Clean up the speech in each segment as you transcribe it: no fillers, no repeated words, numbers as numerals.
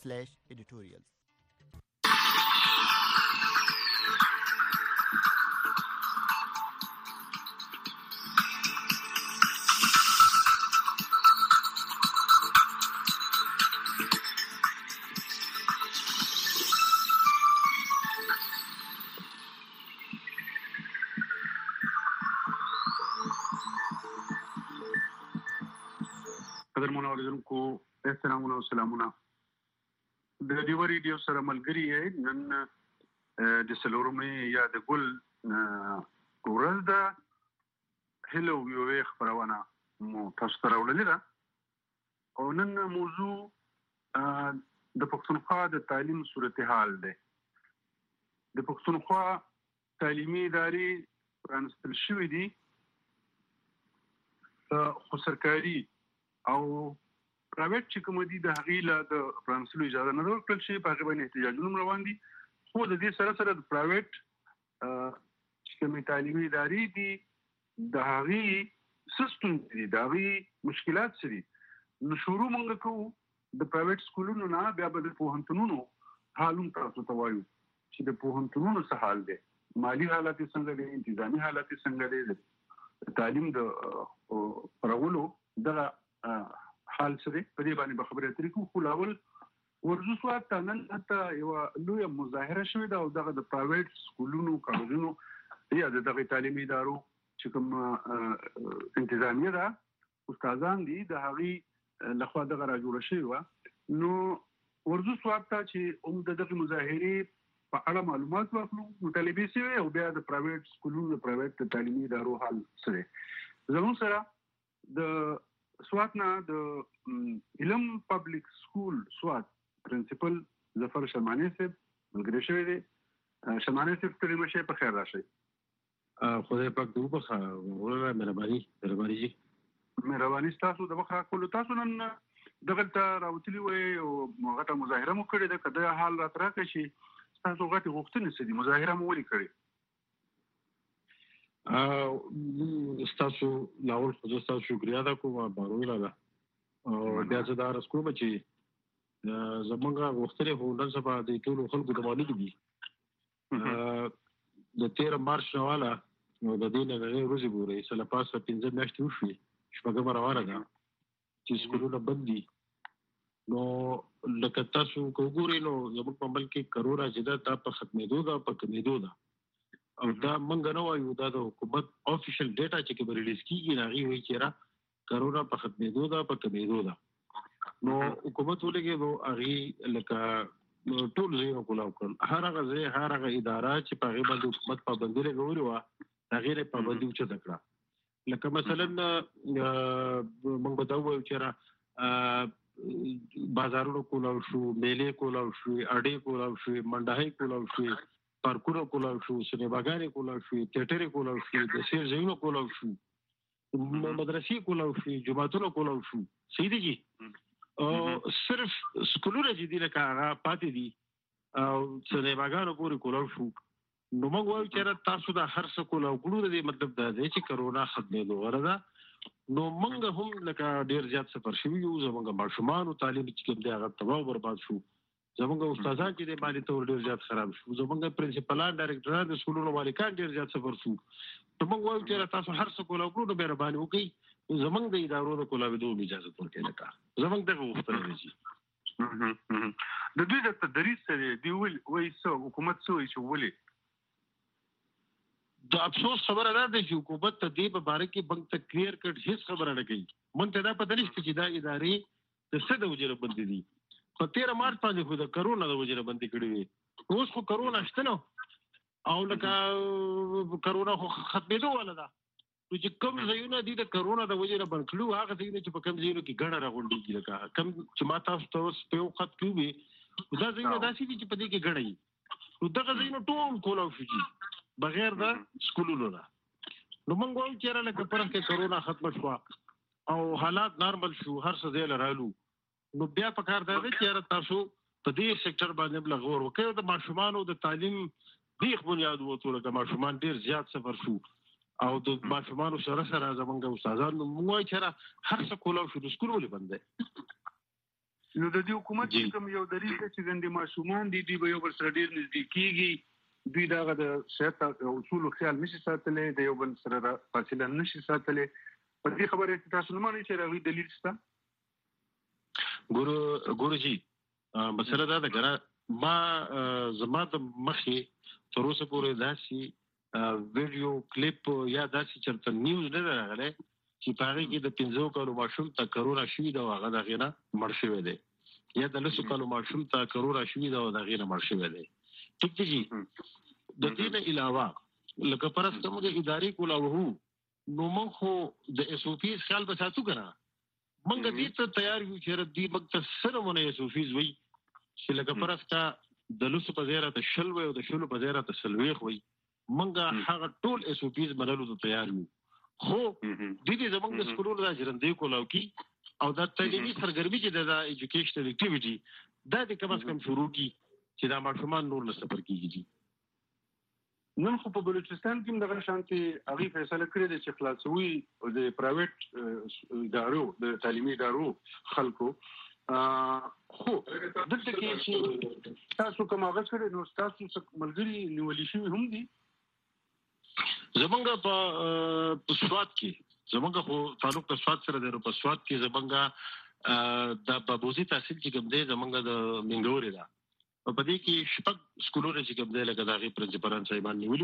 www.ecosystemmedia.org/editorials. قدرمن اوریدونکو احترامونه او سلامونه د دیو ریډیو سره ملګری یې نن د سلورمې یا د ګل ورځ ده هلو یو خبرونه مو تاسو ته راوړلې ده او نن موضوع د پښتونخوا د تعلیم صورتحال ده د پښتونخوا تعلیمي ادارې پرانستل شوې دي خو سرکاري او پرایویټ چې کوم دي د هغې له د پرانستلو اجازه نه ورکړل شي په هغې باندې احتجاجونه روان دي خو د دې سره سره د پرایویټ چې کومې تعلیمي ادارې دي د هغې څه ستونزې دي د هغې مشکلات څه دي نو شروع موږ کوو د پرایویټ سکولونو نه بیا به د پوهنتونونو حال هم تاسو ته وایو چې د پوهنتونونو څه حال دی مالي حالت یې څنګه دی انتظامي حالت یې څنګه دی د تعلیم د پرولو دغه حال سره په دې باندې به خبرې اترې کوو خو لاول ورځو سوات ته نن حتی یوه لویه مظاهره شوې ده او دغه د پرایویټ سکولونو کالجونو یا د دغه تعلیمي ادارو چې کوم انتظامیه ده استادان دي د هغې لخوا دغه راجوړه شوې وه نو ورځو سوات ته چې هم د دغې مظاهرې په اړه معلومات واخلو مطالبې شوې او بیا د پرایویټ سکولونو د پرایویټ تعلیمي ادارو حال څه دی زموږ سره د سوات نه د علم پبلک سکول سوات پرنسپل ظفر شماني صاحب ملګری شوی دی شماني صاحب ستړي مه شئ په خیر راشئ خدای پاک دې وبخښه وروره مهرباني جي مهرباني ستاسو د بخښه کولو تاسو نن دغلته راوتلي وئ او غټه مظاهره مو کړې ده که دا حال راته راکړی شي ستاسو غټې غوښتنې څه دي مظاهره مو ولې کړې ستاسو لاول خو زه ستاسو شکریا ادا کوم بارویله ده او بیا زه دا عرض کوم چې زموږ غوښتنې خو نن سبا د ټولو خلکو د معلومې دي د 13 مارچ نه واله نو د دې نه هغې ورځې پورې څه له پاسه 15 میاشتې وشوې شپږمه روانه ده چې سکولونه بند دي نو لکه تاسو که وګورئ نو زموږ په ملک کې کرونا چې ده دا په ختمېدو ده په کمېدو ده او دا موږ نه وایو دا د حکومت افیشل ډیټا چې کوم ریلیز کیږي هغې وایي چې کرونا په ختمېدو ده په کمېدو ده نو حکومت ولګېدو هغې لکه ټول ځایونه کولاو کړل هر هغه ځای هر هغه اداره چې په هغې باندې حکومت پابندي لګولې وه هغې نه پابندي اوچته کړه لکه مثلا موږ به دا ووایو چې بازارونو کولاو شو میلې کولاو شوې اډې کولاو شوې منډهۍ کولاو شوې پارکونه کولاو شو سینماګانې کولاو شوې تیاترې کولاو شوې د سیر ځایونه کولاو شو مدرسې کولاو شوې جوماتونه کولاو شو صحیح دی جي صرف سکولونه چې دي لکه هغه پاتې دي او سینماګانو پورې کولاو شو نو موږ وایو چې تاسو دا هر څه کولاو کړو د دې مطلب دا دی چې کرونا ختمېدو غوره ده نو موږ هم لکه ډېر زیات سفر شوي یو زموږ ماشومانو تعلیم چې کوم دی هغه تباه او برباد شو زموږ استادان چې دی باندې ته ډېر زیات خراب شو زموږ پرنسپلان ډایرکټران د سکولونو مالکان ډېر زیات سفر شو نو موږ وایو چې تاسو هر څه کولاو کړو نو مهرباني وکړئ زموږ د ادارو د کولاوېدو اجازه ورکړئ لکه زموږ دغه غوښتنه دی چې د دوی د تدریس سره دی وایي څه حکومت څه وایي چې ولې د افسوس خبره دا ده چې حکومت ته دې په باره کې موږ ته کلیر کټ هېڅ خبره نه کوي موږ ته دا پته نشته چې دا ادارې د څه د وجې نه بندې دي په 13 مارچ باندې خو د کرونا د وجې نه بندې کړې وې اوس خو کرونا شته نو او لکه کرونا خو ختمېدو واله ده نو چې کوم ځایونه دي د کرونا د وجې نه بند کړي هغه ځایونه چې په کوم ځایونو کې ګڼه راغونډېږي لکه کوم چې ما تاسو ته اوس په یو خط کې ووې دا ځایونه داسې دي چې په دې کې ګڼه وي نو دغه ځایونه ټول کولاو شو چې بغیر د سکولونو ده نو موږ وایو چې لکه پرخ کې کرونا ختمه شوه او حالات نارمل شو هر څه ځای له رالو نو بیا پکار دی چې تاسو په دې سېکټر باندې غور وکړئ د ماشومانو د تعلیم بیخ بنیاد وته لکه ماشومان ډېر زیات سفر شو او د ماشومانو سره زمونږ استادان موږ وایو چې هر څه کولاو شو د سکول ولې بند دی نو د دې حکومت کوم یو دلیل چې ګندې ماشومان دي دوی به یو بل سره ډېر نږدې کېږي دوی دغه د صحت اصولو خیال نشي ساتلی د یو بل سره فاصله نشي ساتلی په دې خبره تاسو نه مانئ چې هغوی دلیل شته ګوروجي مسله دا ده که ما زما د مخې تر اوسه پورې داسې ویډیو کلیپ یا داسې چېرته نیوز نه ده راغلی چې په هغې کې د 15 کالو ماشوم ته کرونا شوي ده او هغه د هغې نه مړ شوی دی یا د 10 کالو ماشوم ته کرونا شوي ده او د هغې نه مړ شوی دی ټیک دی جي د دې نه علاوه لکه فرض که موږ ادارې کولاوهو نو موږ خو د ایس او پیز خیال به ساتو که نه موږ دې ته تیار یو چې دوی موږ ته څه نمونه ایس او پیز وایي چې لکه فرض که د 10 په ځای راته 20 وي او د 20 په ځای راته 40 وي موږ هغه ټول ایس او پیز منلو ته تیار یو خو دې زموږ د سکولونو دا ژرندې کولاو کی او دا تعلیمي سرګرمي چې د ایجوکیشنل اکټیویټي دا د کم از کم شروع کی چې دا ماشومان نور نه سفر کیږي نن خو په بلوچستان کې هم دغه شانتي هغوی فیصله کړې ده چې خلاصوي د پرایویټ ادارو د تعلیمي ادارو خلکو خو دلته کې چې تاسو کوم هغه کړی نو تاسو ملګري نیولي شوي هم دي زمونږ په سوات کې زمونږ خو تعلق د سوات سره دی په سوات کې زمونږ د بابوزي تحصیل چې کوم دی زمونږ د منګورې ده په دې کې شپږ سکولونه چې کوم دی لکه د هغې پرنسپلان صاحبان نیولي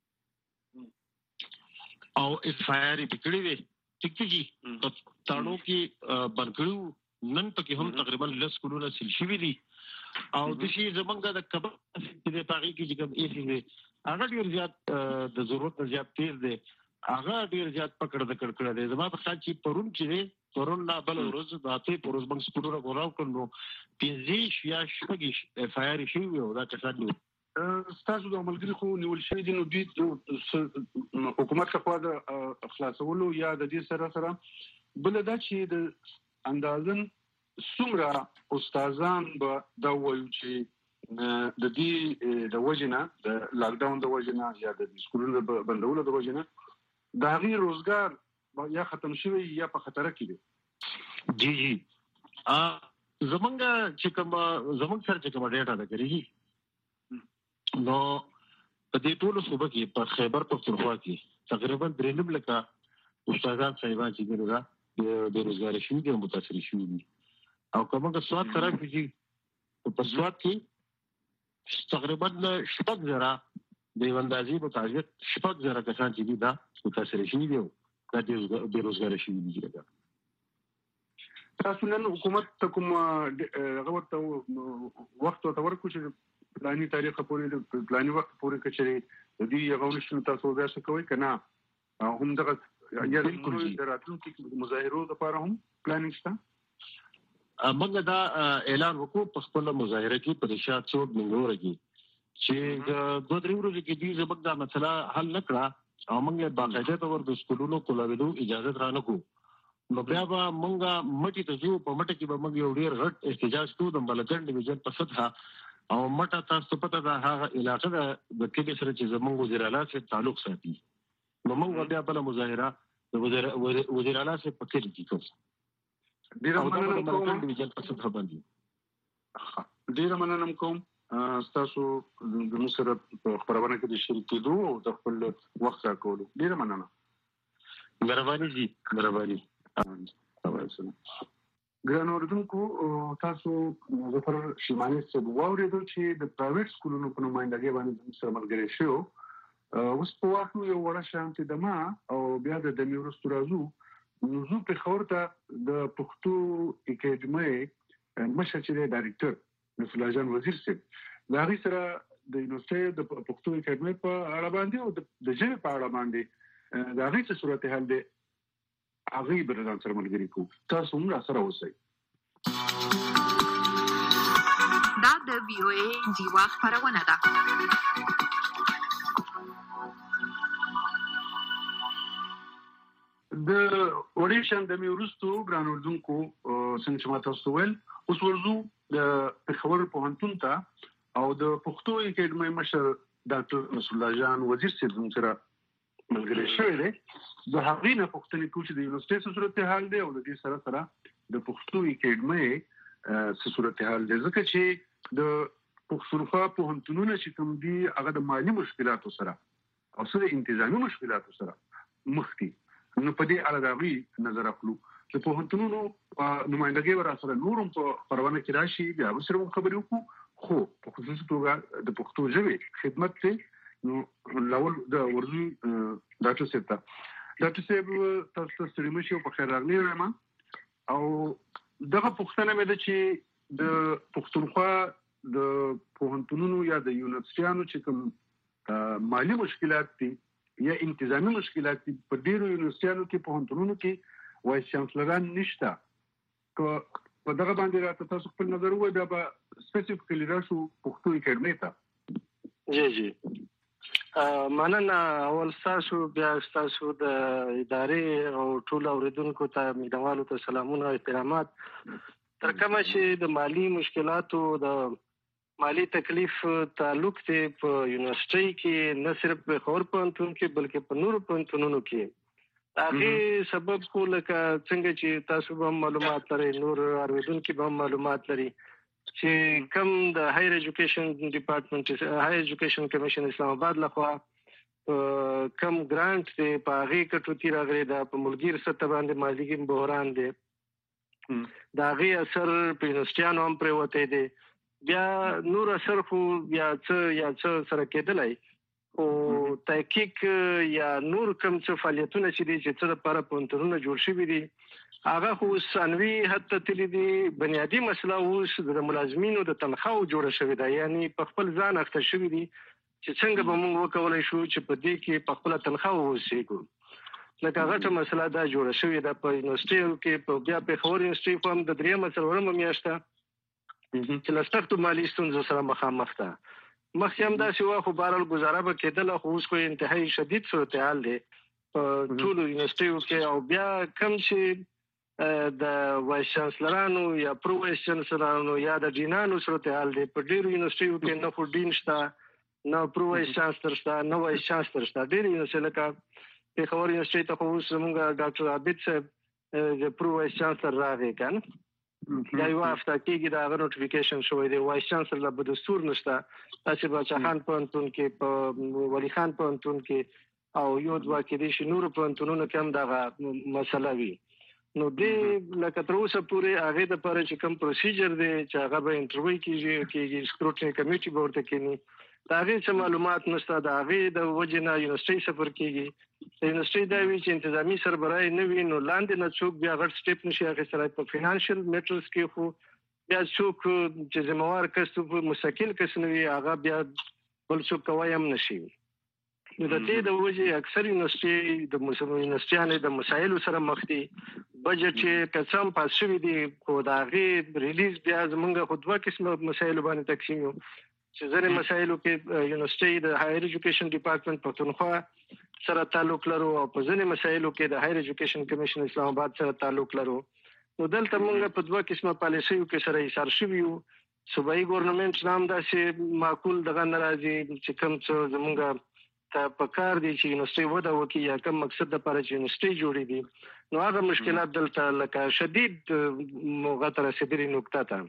او ایف آی آر یې پې کړې وې ټیک دی جي په تاڼو کې بند کړي نن پکې هم تقریبا 10 سکولونه سیل شوي دي او دشي زمونږ د کبر چې د پاغي کې چې کوم ایسي دی هغه ډیر زیات د ضرورت نه زیات تیز دی هغه ډیر زیات پکړه کړه دی زما په خیال چې پرون چې دی پرون نه بل ورځ د اته پروز بنک سکولونه غواړو کړو 15 یا 16 اف آی آر شي او دا کسان دي تاسو د ملګری خو نیول شوی دي نو دوی حکومت لخوا د خلاصولو یا د دې سره بل دا چې د اندازن څومره استادان به دا وایي چې د دې د وجنه د لاک ډاون د وجنه یا د سکولونو بندولو د وجنه د هغې روزګار یا ختم شوی یا په خطر کې دی جی جی زمونږ چې کوم زمونږ سره چې کوم ډیټا ده کړی نو په دې ټولو صوبه کې په خیبر پختونخوا کې تقریبا 3 لکه استادان صاحبان چې دغه د روزګار شوي دي متاثر شوي دي او کومه سواد طرف کې په سواد کې تقریبا 7,000 د اندازې مطابق 7,000 کسان چې دي دا متاثر شوي دي دا د روزګار شوي دي تاسو نن حکومت ته کوم هغه ورته وخت ورکړو چې پلاني تاریخ پورې پلاني وخت پورې کچري د دې هغه نشو تاسو بیا څه کوئ کنه هم دغه یا د راتلونکي مظاهرو لپاره هم پلانینګ شته موږ دا اعلان وکړو په خپل مظاهره کې په رشاد چوک منګور کې چې د 2-3 ورځې کې دې زموږ دا مسله حل نکړه او موږ باقاعده تور د سکولونو کولاویدو اجازه رانه کو نو بیا به موږ مټي ته ځو په مټي کې به موږ یو ډیر غټ احتجاج کوو د ملګر ډیویژن په سطح او مټه تاسو پته ده هغه علاقه د کلی سره چې زموږ وزیر اعلی سره تعلق ساتي نو موږ بیا بل مظاهره د وزیر اعلی سره په کلی کې کوو ډیره مننه کوم تاسو د موږ سره په خبرونه کې د شریکېدو او د خپل وخت راکولو ډیره مننه مهرباني جی مهرباني ګران اوردونکو تاسو ظفر شیماني صاحب واورېدل چې د پرایویټ سکولونو په نمائندګۍ باندې سره ملګری شو اوس په واخ یو وړه شانتي دما او بیا د دمي ورستو راځو نو په خبر ته د پښتو اکیډمي مشر چې دی ډایرکټر نصر الله جان وزیر صاحب دا غي سره د یونیورسيټي د پښتو اکیډمي په اړه باندې او د ژبې په اړه باندې دا غي څه صورت حال دی هغه به ځان سره ملګری کو تاسو هم سره اوسئ دا د وی او ای دیوا خبرونه ده د اوريشن د میورستو ګران اردوونکو څنګه چې ما تاسو ویل اوس ورزو د خبر پوهنتون ته او د پښتو اکیډمي مشر ډاکټر نصر الله جان وزیر صاحب سره ملګری شوی دی د هغې نه پوښتنې کوو چې د یونیورسيټي صورت حال دی او د دې سره د پښتو اکیډمي څه صورتحال دی ځکه چې د پښتونخوا پوهنتونونه چې کوم دي هغه د مالي مشکلاتو سره او سره انتظامی مشکلاتو سره مخ دي. نو په دې اړه د نظر اخلو د پوهنتونونو نمائندګي ور سره نورم په پروانه کې راشي بیا به سره خبرې وکړو، خو په خصوصي توګه د پښتو ژبې خدمت ته نو لاول د ورزو ډاکټر صاحب تاسو ته ستړي مشي او په خیر راغلی وایم. او دغه پوښتنه مې ده چې د پښتونخوا د پوهنتونونو یا د یونیورسيټیانو چې کوم مالی مشکلات دي یا انتظامی مشکلات دي په ډیرو یونیورسيټیانو کې پوهنتونونو کې وایس چانسلران نشته. په دغه باندې راته تاسو خپل نظر ووایئ بیا به سپیسیفیکلی راشو پښتو اکیډمۍ ته. جی مننه. اول ستاسو بیا ستاسو د ادارې او ټول اوریدونکو ته مینوالو ته سلامونه او احترامات. تر کومه چې د مالی مشکلاتو د مالی تکلیف تعلق ته په یونیورسيټي کې نه صرف په خور پوهنتون کې بلکې په نورو پوهنتونونو کې هغه سبب کو لکه څنګه چې تاسو به معلومات لرئ، نور اوریدونکو به معلومات لري چې کوم د هایر ایجوکیشن ډپارټمنټ هایر ایجوکیشن کمیشن اسلام آباد لخوا کم ګرانټ دی په هغه کټوتی راغلی دا په ملګر سطح باندې مالی بحران دی دا غي اثر په یونیورسيټیانو هم پروته دی. بیا نور اثر خو یا څه سره کېدلای او تحقیق یا نور کوم څه فعالیتونه چې دي چې څه لپاره پونترونه جوړ شوي دي هغه خو ثانوي حتی تللی دي. بنیادی مسله اوس د ملازمینو د تنخواو جوړه شوې ده، یعنی په خپل ځان اخته شوي دي چې څنګه به موږ وکولای شو چې په دې کې په خپل تنخوا واوسېږو. لکه غټه مسله دا جوړه شوې ده په یونیورسيټیو کې، په بیا په خور یونیورسيټي په هم د درېمه څلورمه میاشته چې له سختو مالي ستونزو سره مخامخ ده. مخکې هم داسې وه خو بهرحال ګزاره به کېدله، خو اوس خو انتهایي شدید صورتحال دی په ټولو یونیورسيټیو کې. او بیا کم چې د وایس چانسلرانو یا پرو وایس چانسلرانو یا د ډینانو صورتحال دی په ډېرو یونیورسيټیو کې نه خو ډین شته نه پرو وایس چانسلر شته نه وایس چانسلر شته. ډېرې یونیورسيټۍ لکه پېښور یونیورسيټۍ ته خو اوس زموږ ډاکټر عابد صاحب د پرو وایس چانسلر راغی که نه دا یو هفته کېږي د هغه نوټیفیکیشن شوی دی. وایس چانسلر لا به دستور نشته. تاسې باچا خان پوهنتون کې په ولی خان پوهنتون کې او یو دوه کېدای شي نورو پوهنتونونو کې هم دغه مسله وي. نو دې لکه تر اوسه پورې هغې دپاره چې کوم پروسیجر دی چې هغه به انټرویو کېږي سکروټني کمیټي به ورته کېني د هغې څه معلومات نشته. د هغې د وجې نه یونیورسيټۍ سفر کېږي. د یونیورسيټۍ دا وي چې انتظامي سربراهي نه وي نو لاندې نه څوک بیا غټ سټیپ نشي اخیستلی. په فینانشل میټرز کې خو بیا څوک چې ذمهوار کس مستقل کس نه وي هغه بیا بل څوک کوی هم نشي. نو د دې د وجې اکثر یونیورسيټۍ د یونیورسيټیانې د مسایلو سره مخ دي. بجټ چې که څه هم پاس شوي دي خو د هغې ریلیز بیا زمونږ خو دوه قسمه مسایلو باندې تقسیم یو چې ځینې مسایلو کې یونیورسيټۍ د هایر ایجوکیشن ډپارټمنټ پښتونخوا سره تعلق لرو او په ځینې مسایلو کې د هایر ایجوکیشن کمیشن اسلام آباد سره تعلق لرو. نو دلته موږ په دوه قسمه پالیسیو کې سره ایثار شوي یو. صوبایي ګورنمنټ نام داسې معقول دغه نه راځي چې کوم څه زموږ ته په کار دی چې یونیورسيټۍ وده وکړي یا کوم مقصد دپاره چې یونیورسيټۍ جوړې دي نو هغه مشکلات دلته لکه شدید موغه ته رسېدلې نقطه ته.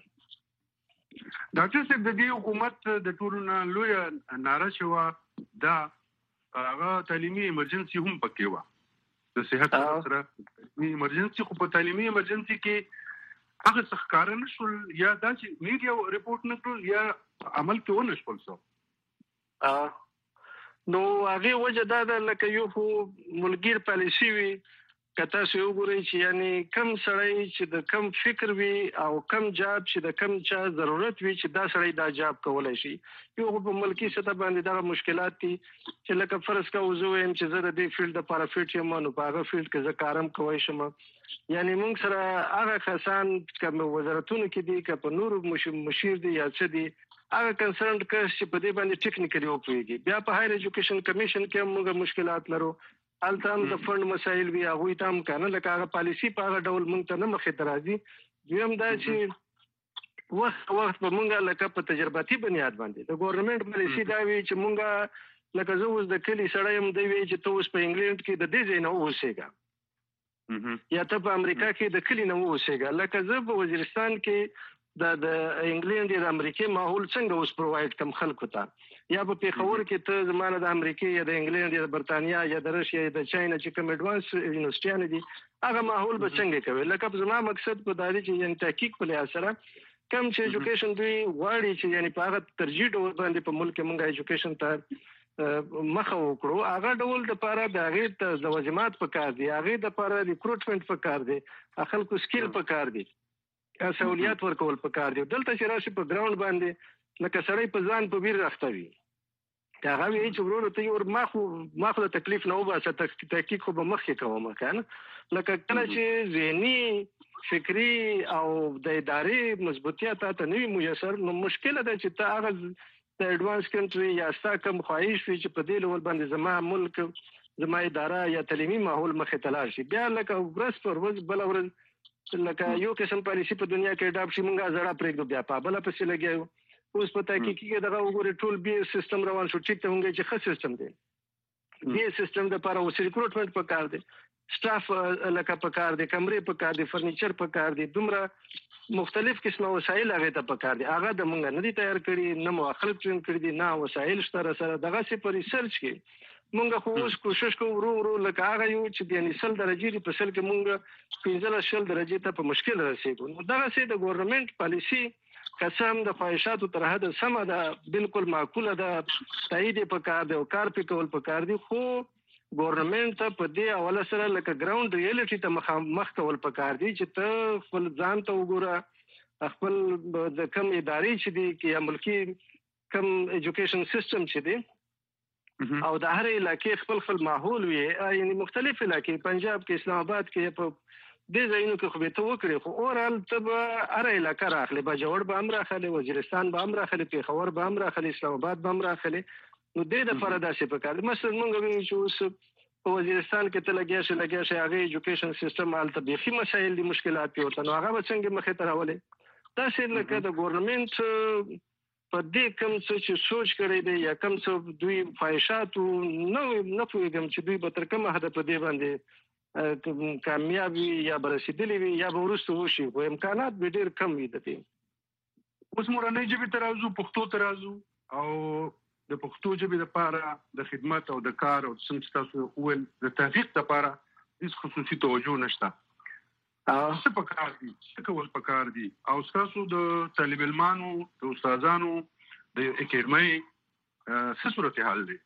ډاکټر صاحب د دې حکومت د ټولو نه لویه ناره چې وه دا هغه تعلیمي ایمرجنسي هم پکې وه د صحت سره ایمرجنسي. خو په تعلیمي ایمرجنسي کې هغه څه ښکاره نه شول یا دا چې میډیا رپورټ نه کړل یا عمل کې ونه شول څه. نو هغې وجه دا ده لکه یو خو ملګر پالیسي وي که تاسو وګورئ چې یعنی کم سړی چې د کم فکر وي او کم جاب چې د کم چا ضرورت وي چې دا سړی دا جاب کولی شي. یو خو په ملکي سطح باندې دغه مشکلات دي چې لکه فرض کوو زه وایم چې زه د دې فیلډ دپاره فټ یم نو په هغه فیلډ کې زه کار هم کوی شم. یعنی موږ سره هغه کسان که وزارتونو کې دي که په نورو مشیر دي یا څه دي هغه کنسرنډ کس چې په دې باندې ټیکنیکلي وپوهېږي. بیا په هایر ایجوکیشن کمیشن کې هم موږ مشکلات لرو. هلته هم د فنډ مسایل وي هغوی ته هم که نه لکه هغه پالیسي په هغه ډول موږ ته نه مخې ته راځي. دویم دا چې وخت به موږ لکه په تجرباتي بنیاد باندې د ګورنمنټ پالیسي دا وي چې موږ لکه زه اوس د کلي سړی یم دی وی چې ته اوس په انګلینډ کې د دې ځای نه واوسېږه یا ته په امریکا کې د کلي نه واوسېږه. لکه زه په وزیرستان کې د انګلند یا د امریکای ماحول څنګه اوس پرووایډ کم خلکو ته یا په پیښور کې ته زمانه د امریکای یا د انګلند یا د برتانیا یا د روسیا یا د چاینا چې کوم ایډوانس یونیورسيټیانه دي هغه ماحول به څنګه کوي. لکه زما مقصد په داري چې یعنی تحقیق په لحاظ سره کم چې ایجوکیشن دوی غواړي چې یعنی په هغه ترجیح ډول باندې په ملک کې مونږه ایجوکیشن ته مخه وکړو. هغه ډول د لپاره د هغې ته لوازمات پکار دي، هغې د لپاره ریکروټمنټ پکار دی، خلکو سکیل پکار دي، سہولیات ورکول پکار دي. دلته چې راشي په ګراوند باندې لکه سړی په ځان په بیر راخته وي هغه وی چې ورونو ته ور ماخو د تکلیف نه وباسه تحقیق خو به مخکې کوم کنه لکه کله چې ذهني فکری او د ادارې مضبوطیت ته نوی میسر نو مشکله ده چې ته هغه د ایڈوانس کنټری یا ستا کم خواهش وي چې په دې ډول باندې زما ملک زما اداره یا تعلیمي ماحول مخې ته لاړ شي. بیا لکه ورځ پر ورځ بله ورځ لکه یو قسم پالیسي په دنیا کې اډاپټ شي مونږه زړه پرېږدو بیا په بله پسې لګیو. اوس په تحقیق کې دغه وګورئ ټول بي سیستم روان شو ټیک ته مونږ چې ښه سیستم دی بي سیستم د لپاره اوس ریکروټمنټ پکار دی، سټاف لکه پکار دی، کمرې پکار دی، فرنیچر پکار دی، دومره مختلف قسمه وسایل هغه ته پکار دي. هغه د مونږ نه دي تیار کړي، نه مو خلک ټرین کړي دي، نه وسایل شته سره. دغه سي په ریسرچ کې مونږ خو اوس کوشش کوو ورو لکه هغه یو چې د نسل درجې په سل کې مونږ 15 درجې ته په مشکل رسیدو. نو دغه سي د ګورنمنت پالیسی قسم د خواهشاتو تر حد سم ده، بالکل معقوله ده، تایید پکار دی او کار په کول پکار دی. خو ګورنمنت ته په دې اوله سره لکه ګراوند ریالټي ته مخ کول پکار دی چې ته خپل ځان ته وګوره، خپل د کم ادارې چې دي کې یا ملکی کم ایجوکیشن سیستم چې دی او د هر علاقې خپل ماحول وي، یعنی مختلف علاقې پنجاب کې اسلام آباد کې په دې ځایونو کې خو به ته وکړې خو اورال ته به هر علاقه راخلي، باجوړ به هم راخلي، وزیرستان به هم راخلي، پیښور به هم راخلي، اسلام آباد به هم راخلي. نو دې دپاره داسې پکار دی. مثلا مونږ وینو چې اوس په وزیرستان کې ته لګیا شي هغې ایجوکیشن سیستم هلته بیخي مسایل دي، مشکلات دي ورته، نو هغه به څنګه مخې ته راولي. داسې لکه د ګورنمنټ په دې کم څه چې سوچ کړی دی یا کم څه دوی خواهشاتو نه پوهېږم چې دوی به تر کومه حده په دې باندې کامیاب وي یا به رسېدلي وي یا به وروسته وشي، خو امکانات به ډېر کم وي د دې. اوس مورنۍ ژبې ته راځو، پښتو ته راځو او د پښتو ژبې لپاره د خدمت او د کار او څنګه چې تاسو وویل د تحقیق لپاره هېڅ خصوصي توجه نشته. څه پکار دي، څه کول پکار دي او ستاسو د طالب علمانو د استادانو د اکیډمۍ څه صورتحال دی؟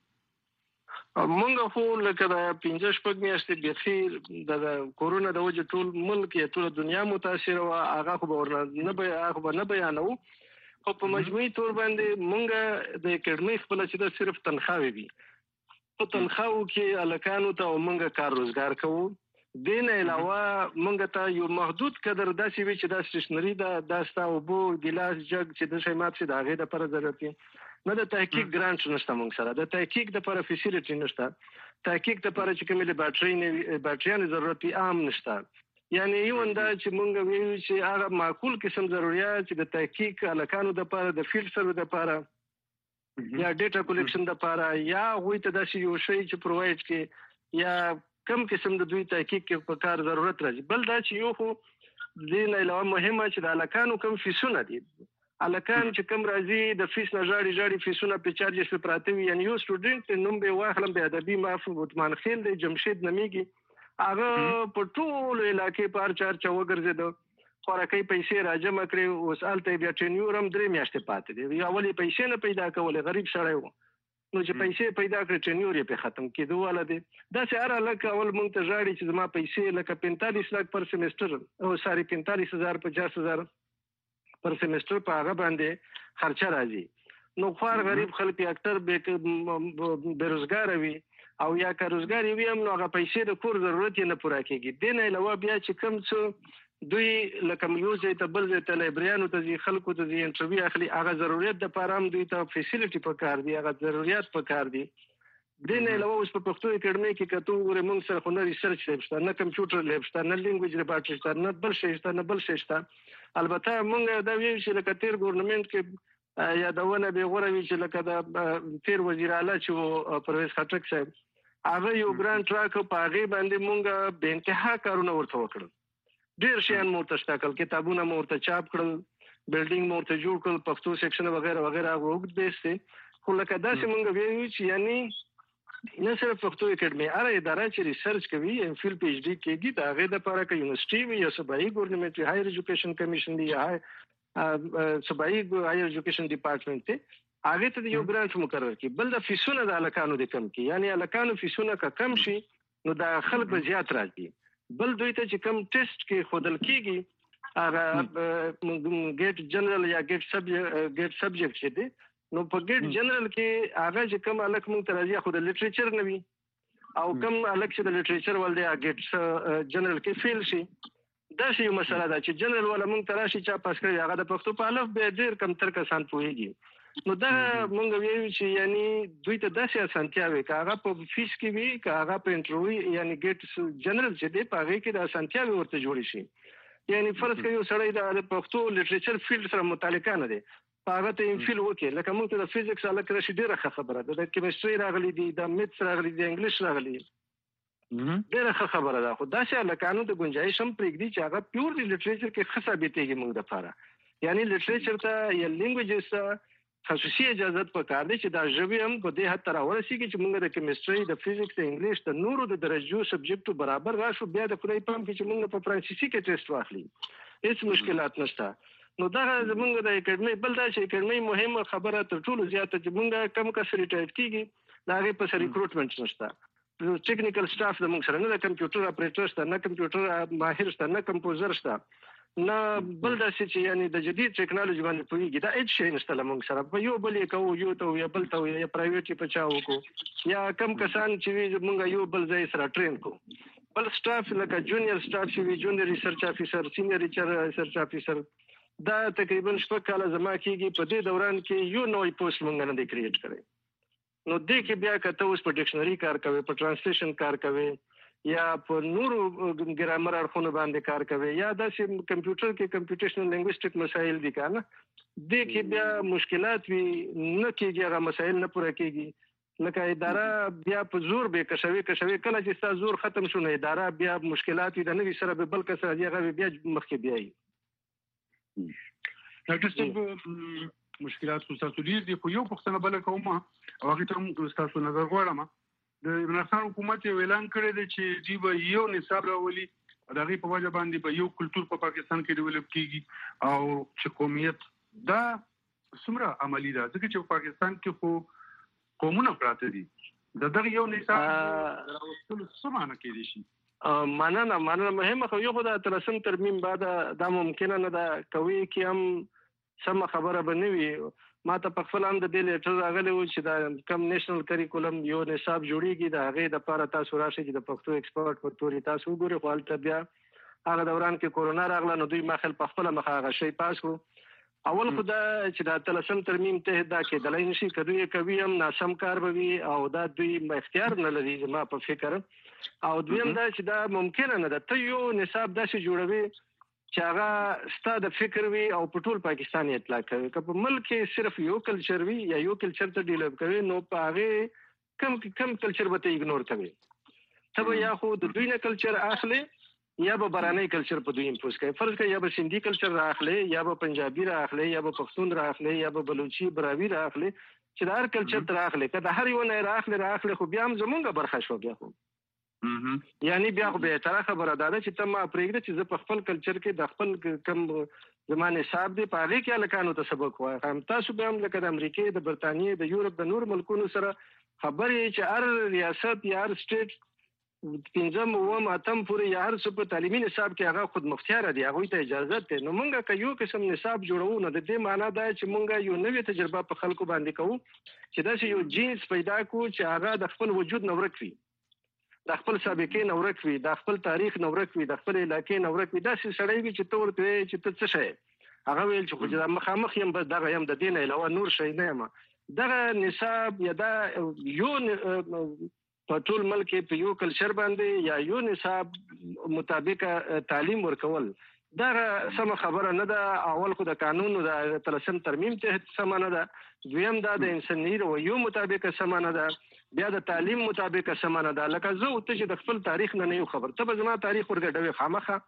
مونږ خو لکه د 15-16 میاشتې بیخي د کورونا د وجې ټول ملک یا ټوله دنیا متاثره وه، هغه خو به نه بیانوو، خو په مجموعي طور باندې مونږ د اکیډمۍ خپله چې ده صرف تنخواوې وي، په تنخواو کې هلکانو ته او مونږ کار روزګار کوو. دې نه علاوه مونږ ته یو محدود قدر داسې وي چې دا سټیشنري ده، دا ستا اوبو ګیلاس جګ چې د شی مات شي د هغې دپاره ضرورت وي. نه د تحقیق ګرانټ نشته مونږ سره، د تحقیق دپاره فیسیلیټي نشته، تحقیق دپاره چې کومې بټریانې ضرورت وي عام نشته. یعنی یو دا چې مونږ ویو چې هغه معقول قسم ضروریات چې د تحقیق هلکانو دپاره د فیلډ سروې دپاره یا ډیټا کولیکشن دپاره یا هغوی ته داسې یو شی چې پرووایډ کړي یا کم قسم د دوی تحقیق کې په کار ضرورت راځي. بل دا چې یو خو دې نه علاوه مهمه چې د هلکانو کم فیسونه دي، هلکان چې کم راځي د فیس نه ژاړي فیسونه په چارجز په پراته وي. یعنی یو سټوډنټ نوم به واخلم بې ادبي معاف عثمان خیل دی، جمشید نومیږي، هغه په ټولو علاقې په هر چارچه وګرځېده، خوراکۍ پیسې راجمع کړې، اوس هلته بیا ټینیور هم 3 میاشتې پاتې دی. اول یې پیسې نه پیدا کولې، غریب سړی و، نو چې پیسې پیدا کړې ټینیور یې پې ختم کېدو والا دی. داسې هر هلک اول مونږ ته ژاړي چې زما پیسې لکه 45 لک پر سیمسټر 45,000 پر سیمسټر په هغه باندې خرچه راځي. نو خوار غریب خلک اکثر بېروزګاره وي او یا که روزګار وي هم نو هغه پیسې د کور ضرورت یې نه پوره کېږي. دې نه علاوه بیا چې کوم څه دوی لکه یو ځای ته بل ځای ته لایبریانو ته ځي، خلکو ته ځي، انټرویو اخلي، هغه ضرورت دپاره هم دوی ته فیسیلیټي پکار دي، هغه ضروریات پکار دي. دې نه علاوه اوس په پښتو اکیډمۍ کې که ته وګورې مونږ سره خو نه ریسرچ لیب شته، نه کمپیوټر لیب شته، نه لینګویج لیبارټري شته، نه بل شی شته، نه بل شی شته. البته مونږ دا ویل چې لکه تیر ګورنمنټ کې یادونه بې غوره وي چې لکه د تیر وزیر اعلی چې و پرویز خټک صاحب، هغه یو ګرانټ راکړ، په هغې باندې مونږ بې انتها کارونه ورته وکړل، ډېر شیان مو ورته شته کړل، کتابونه مو ورته چاپ کړل، بلډینګ مو ته جوړ کړ پښتو سیکشن وغیرہ وغیرہ وګد بیسته خو لکه داسې مونږ ویو چې یعنی نه صرف پښتو اکیډمي هر اداره چې ریسرچ کوي ام فیل پی ایچ ډی کوي دا غي د لپاره کې یونیورسيټي وي یا صوبایي ګورنمنت هایر ایجوکیشن کمیشن دی یا صوبایي هایر ایجوکیشن ډپارټمنټ ته هغه ته یو برانچ مقرر کی بل د فیسونو د الکانو د کم کی یعنی الکانو فیسونو کا کم شي نو دا خلک به زیات راځي بل دوی ته چې کم ټیسټ کې خودل کیږي هغه ګیټ جنرال یا ګیټ سبجیکټ چې دی نو په ګیټ جنرال کې هغه چې کم الک مونږ ته راځي خو د لټریچر نه وي او کم الک چې د لټریچر ول دی ګیټ جنرال کې فیل شي دا شی مسله ده چې جنرال ولا مونږ ته راشي چې پاس کړی هغه د پښتو په الف به ډیر کم تر کسان پوهیږي نو دا مونږ ویو چې یعنی دوی ته داسې اسانتیا وي که هغه په فیس کې وي که هغه په انټرویو یعنی ګیټ جنرال چې دی په هغه کې د اسانتیا ورته جوړی شي یعنی فرض کړئ یو سړی د پښتو لټریچر فیلډ سره متعلق نه دی هغه ته انفیل وکړي لکه موږ ته د فزیکس الک راشي ډیره خبره ده د کیمستري راغلي دي د میتس راغلي دي انګلیش راغلي ډیره خبره ده خو دا چې لکانو د گنجائش هم پرېږدي چې هغه پیور لټریچر کې خصابېږي موږ د لپاره یعنی لټریچر ته یا لینګویجز ته خصوصي اجازه په کار دي چې دا ژبه هم په دې حد تر ورسیږي چې موږ د کیمستري د فزیکس د انګلیش د نورو د درجو سبجیکټو برابر راشو بیا د خدای پام کې چې موږ په فرانسیسي کې ټیسټ واخلي هیڅ مشکلات نشته نو دا زمونږ د اکیډمي بل دا چې اکیډمي مهمه خبره تر ټولو زیاته چې موږ کم کس ریټایرډ کیږي دا غي په ریکروټمنټ نشته ټیکنیکل سټاف د موږ سره نه د کمپیوټر اپریټر شته نه کمپیوټر ماهر شته نه کمپوزر شته نه بل دا چې یعنی د جدید ټیکنالوژي باندې پوهیږي دا هیڅ شی نشته موږ سره په یو بل یو یو ته یا بل ته یا پرایویټ په چاو کو یا کم کسان چې موږ یو بل ځای سره ټرین کو بل سټاف لکه جونیئر سټاف چې جونیئر ریسرچ افیسر سینیئر ریسرچ افیسر دا تقریبا 6 کال زما کېږي په دې دوران کې یو نوې پوسټ مونږ نه دی کریټ کړی نو دې کې بیا کته اوس په ډکشنری کار کوي په ترانسلیشن کار کوي یا په نورو ګرامر اړخونو باندې کار کوي یا د کمپیوټر کې کمپیوټیشنل لینګویسټک مسایل دي کنه دې کې بیا مشکلات وي نه کېږي هغه مسایل نه پوره کېږي لکه اداره بیا په زور به کشوي کله چې ستا زور ختم شونه اداره بیا مشکلات د نوې سره به بل کس راځي هغه بیا مخکې بیاي ډاکټر صاحب مشکلات خو تاسو دې په یو پښتنه بل کومه او هغه ته تاسو نظر غواړم د عمران خان حکومت اعلان کړی دی چې دوی به یو نصاب راولي د هغې په وجه باندې به یو کلتور په پاکستان کې ډیولپ کیږي او چې قومیت دا څومره عملی ده ځکه چې په پاکستان کې خو قومونه پراته دي د دغه یو نصاب راوستلو څه معنی کېدی شي مننه مهمه خو یو خو د 13 ترمیم بعد دا ممکنه نه ده کوي کې هم سم خبره بنوي ما ته په خپل هم د دې لیټر راغلی و چې دا کم نېشنل کریکولم یو نصاب جوړیږي د هغې دپاره تاسو راشئ چې د پښتو ایکسپرټ په تورې تاسو وګورئ خو هلته بیا هغه دوران کې کورونا راغله نو دوی ما خپل په خپله مخه هغه شی پاس کړو اول خو دا چې دا 13 ترمیم ته دا کېدلی نشي که دوی کوي هم ناسم کار به وي او دا دوی اختیار نه لري زما په فکر او دویم دا چې دا ممکنه نه ده ته یو نصاب داسې جوړوي چې هغه ستا د فکر وي او په ټول پاکستان اطلاق کوي که په ملک کې صرف یو کلچر وي یا یو کلچر ته ډیولپ کوي نو په هغې کم کلچر به ته اګنور کوي ته به یا خو د دوی نه کلچر اخلي یا به برانه کلچر په دوی امپوز کوي فرض کړئ یا به سندھی کلچر را اخلي یا به پنجابي را اخلي یا به پښتون را اخلي یا به بلوچي براوي را اخلي چې د هر کلچر تر اخلي که د هر یو نه را اخلي خو بیا هم زمونږ برخه شو بیا خو یعنی بیا خو به تر خبره ده چې ته ما پرېږده چې زه په خپل کلچر کې د خپل کم زمانه حساب دی په هغې کې هلکانو ته سبق وایم تاسو به هم لکه د امریکې د برطانیې د یورپ د نور ملکونو سره خبرې چې هر ریاست یا هر سټیټ 5 اوم اتم پورې یا هر څه په تعلیمي نصاب کې هغه خود مختاره دي هغوی ته اجازه ده نو مونږ که یو قسم نصاب جوړو نو د دې معنا دا چې مونږ یو نوې تجربه په خلکو باندې کوو چې داسې یو جنس پیدا کړو چې هغه د خپل وجود نه ورک وي د خپل سابقې نه ورک وي د خپل تاریخ نه ورک وي د خپل علاقې نه ورک وي داسې سړی وي چې ته ورته وایې چې ته څه شی هغه ویل چې خو چې مخامخ یم بس دغه یم د دې نه علاوه نور شی نه یم دغه نصاب یا دا یو په ټول ملک په یو کلچر باندې یا یو نصاب مطابق تعلیم ورکول دا سم خبره نه ده اول خو د قانون د 13 ترمیم ته سم نه ده دویم دا د انساني رویو مطابق سم نه ده بیا د تعلیم مطابق سم نه ده لکه زه ته چې د خپل تاریخ نه یو خبر ته به زما تاریخ ورګډوي خامخه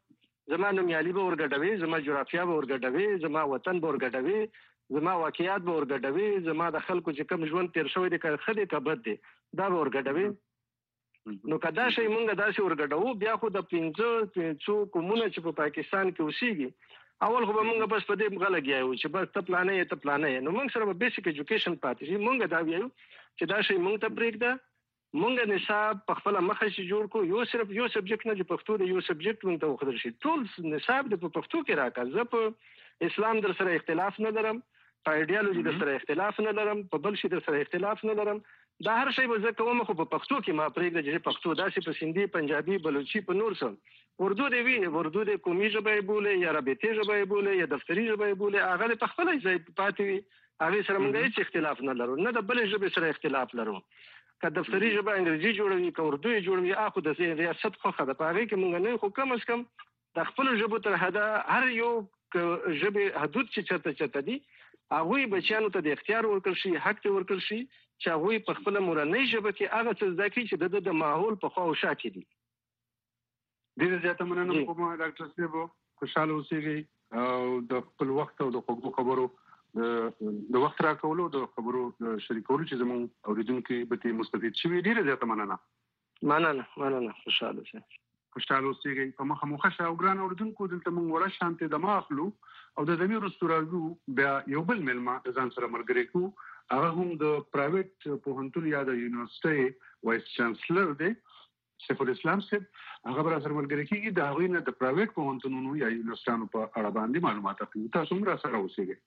زما نومیالي به ورګډوي، زما جغرافیه به ورګډوي، زما وطن به ورګډوي، زما واقعیات به ورګډوي، زما د خلکو چې کوم ژوند تیر شوی دی که ښه دی که بد دی دا به ورګډوي. نو که دا شی مونږ داسې ورګډوو بیا خو د 5 قومونه چې په پاکستان کې اوسېږي اول خو به مونږ بس په دې غله لګیا یو چې بس ته پلانه یې نو مونږ سره به بیسیک ایجوکیشن پاتې شي. مونږ دا وایو چې دا شی مونږ ته پرېږده، مونږ نصاب په خپله مخه شي جوړ کړو، یو سبجیکټ نه چې پښتو دی یو سبجیکټ مونږ ته وښودل شي، ټول نصاب د په پښتو کې راکړه. زه په اسلام در سره اختلاف نه لرم، په ایډیالوژي در سره اختلاف نه لرم، په بل شي در سره اختلاف نه لرم، دا هر شی به زه کوم خو په پښتو کې ما پرېږده چې پښتو داسې په سندي، پنجابي، بلوچي، په نور څه اردو دی وي، اردو د قومي ژبه یې بولې یا رابطې ژبه یې بولې یا دفتري ژبه یې بولې، هغه د په خپله ځای پاتې وي، هغې سره موږ هېڅ اختلاف نه لرو، نه د بلې ژبې سره اختلاف لرو. که دفتري ژبه انګریزي جوړوي که اردو یې جوړوي خو د ریاست خوښه ده، په هغې کې موږ نه خو کم از کم د خپلو ژبو تر حده هر یو ژبې حدود چې چېرته دي هغوی بچیانو ته د اختیار ورکړل شي، حق ته ورکړل شي چې هغوی په خپله مورنۍ ژبه کې هغه څه زده کړي چې د ماحول په خوا او شا کې دي. ډېره زیاته مننه کوم ډاکټر صاحب، خوشحاله اوسېږئ او د خپل وخت او د خوږو خبرو د وخت راکولو د خبرو شریکولو چې زموږ اورېدونکي به ترې مستفید شوي. ډېره زیاته مننه خوشحاله اوسېږئ. په مخه مو ښه شه. او ګران اورېدونکو دلته موږ وړه شانتې دمه اخلو او د دمې وروستو راځو بیا یو بل مېلمه د ځان سره ملګری کړو، هغه هم د پرایویټ پوهنتون یا د یونیورسټۍ وایس چانسلر دی سیف الاسلام صاحب، هغه به راسره ملګری کېږي، د هغوی نه د پرایویټ پوهنتونونو یا یونیورسټیانو په اړه باندې معلومات اخلو. تاسو هم راسره اوسېږئ.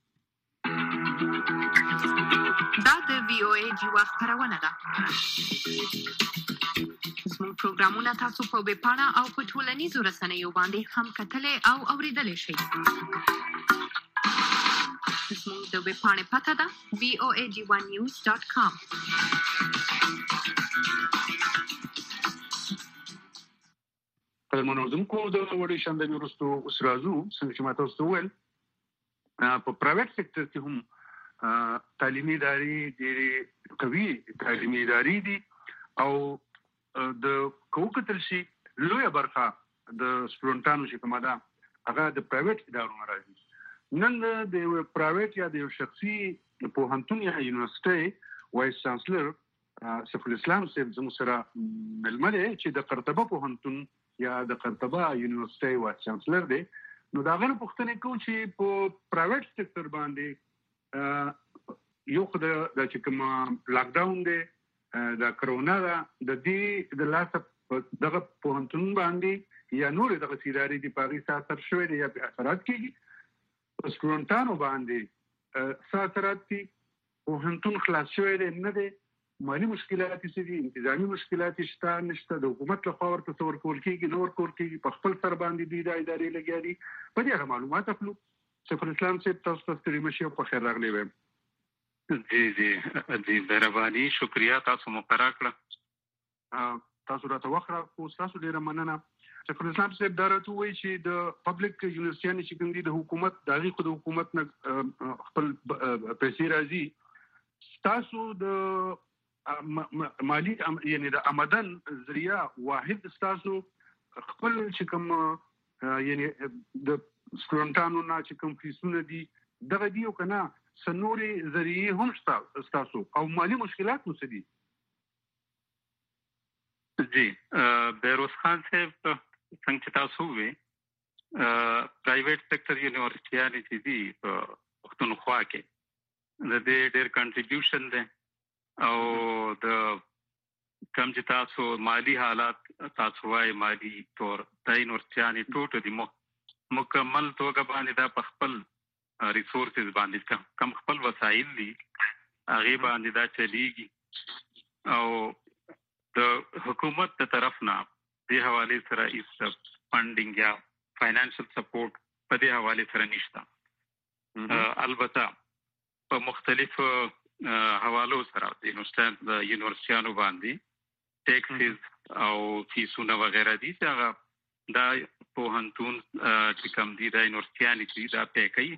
دا د VOA جیوا خپرونه ده. زموږ پروګرامونه تاسو په ویب پاڼه او په ټولنیزو رسنیو باندې هم کتلی او اورېدلی شئ. زموږ د ویب پاڼې پته ده voajivanews.com. قدرمنو اورېدونکو د وړې شاندنې وروستو اوس راځو څنګه چې ما تاسو ته وویل په پرایویټ سکتر کې هم تعلیمي ادارې ډېرې قوي تعلیمي ادارې دي او د که وکتل شي لویه برخه د سټوډنټانو چې کومه ده هغه د پرایویټ ادارو نه راځي. نن د یو پرایویټ یا د یو شخصي پوهنتون یا یونیورسټۍ وایس چانسلر سیف الاسلام صاحب زموږ سره مېلمه دی چې د قرطبه پوهنتون یا د قرطبه یونیورسټۍ وایس چانسلر دی. نو د هغه نه پوښتنې کوو چې په پرایویټ سکتر باندې یو خو د چې کوم لاکډاون دی د کرونا ده د دې د لاسه په دغه پوهنتون باندې یا نورې دغه ادارې دي په هغې څه اثر شوی دی یا پرې اثرات کېږي په سټوډنټانو باندې څه اثرات دي. پوهنتون خلاص شوی دی نه دی، مالي مشکلات څه دي، انتظامي مشکلات شته نشته، د حکومت لخوا ورته څه ورکول کېږي نه ورکول کېږي، په خپل سر باندې دوی دا ادارې لګیا دي. په دې اړه معلومات اخلو. سیف الاسلام صاحب تاسو ته ستړي مه شئ او په خیر راغلی وایم. جی مهرباني، شکریه، تاسو مقرره کړه، تاسو راته وخت راکړو، ستاسو ډېره مننه. سیف الاسلام صاحب دا راته ووایي چې د پبلک یونیورسټیانې چې کوم دي د حکومت د هغې خو د حکومت نه خپل پیسې راځي، ستاسو د مالي یعنی د آمدن ذریعه واحد ستاسو خپل چې کوم یعنی د سټوډنټانو نه چې کوم فیسونه دي دغه دي او که نه څه نورې ذریعې هم شته ستاسو او مالي مشکلات مو څه دي؟ جی بهروز خان صاحب څنګه چې تاسو ووایئ پرایویټ سیکټر یونیورسټیانې چې دي په پښتونخوا کې د دې ډېر کنټریبیوشن دی او د کوم چې تاسو مالی حالات تاسو وایي مالی طور دا یونیورسټیانې ټوټلي مکمل توګه باندې دا په خپل ریسورسز باندې کم خپل وسایل دي هغې باندې دا چلیږي او د حکومت د طرف نه دې حوالې سره هیڅ فنډینګ یا فاینانشل سپورټ په دې حوالې سره نشته. البته په مختلفو حوالو سره د یونیورسټیانو باندې ټیکسز او فیسونه وغیره دي چې هغه دا پوهنتون چې کوم دي دا یونیورسټیانې چې دا پی کوي.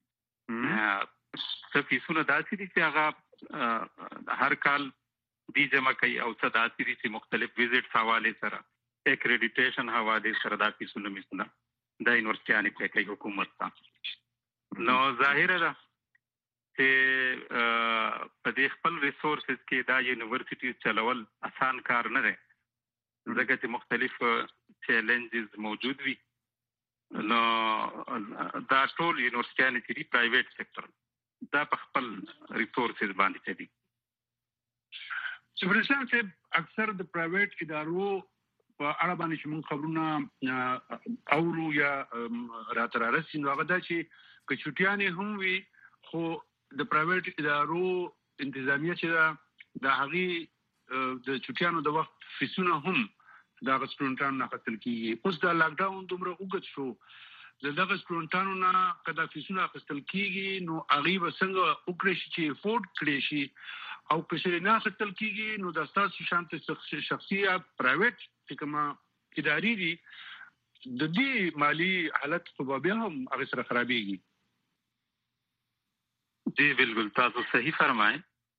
څه فیسونه داسې دي چې هغه هر کال دی جمع کوي او څه داسې دي چې مختلف ویزټس حوالې سره اکریډیټیشن حوالې سره دا فیسونه میسونه د یونیورسيټیانو په کې حکومت ته نو ظاهر ده چې په دې خپل ریسورسز کې دا یونیورسيټي چلول آسان کار نه دی ځکه چې مختلف چیلنجز موجود وي نو دا ټول یونیورسيټیانو چې دی پرایویټ سېکټر دا په خپل ریسورسز باندې چي سپریشن چې اکثر د پرایویټ ادارو په اړه باندې چې موږ خبرونه اورو یا راترارسي نو هغه دا چې کچوټیانې هم وي خو د پرایویټ ادارو انتظامیه چې د هغې د چوټیانو د وخت فیسونه هم د هغه سټوډنټانو نه اخیستل کېږي. اوس دا لاکډاون دومره اوږد شو د دغه سټوډنټانو نه که دا فیسونه اخیستل کېږي نو هغوی به څنګه وکړی شي چې افورډ کړی شي او که چېرې نه اخیستل کېږي نو دا ستاسو شانته شخصي یا پرایویټ چې کومه ادارې دي د دې مالي حالت خو به بیا هم هغې سره خرابېږي. جی بالکل تاسو صحیح فرمایئ.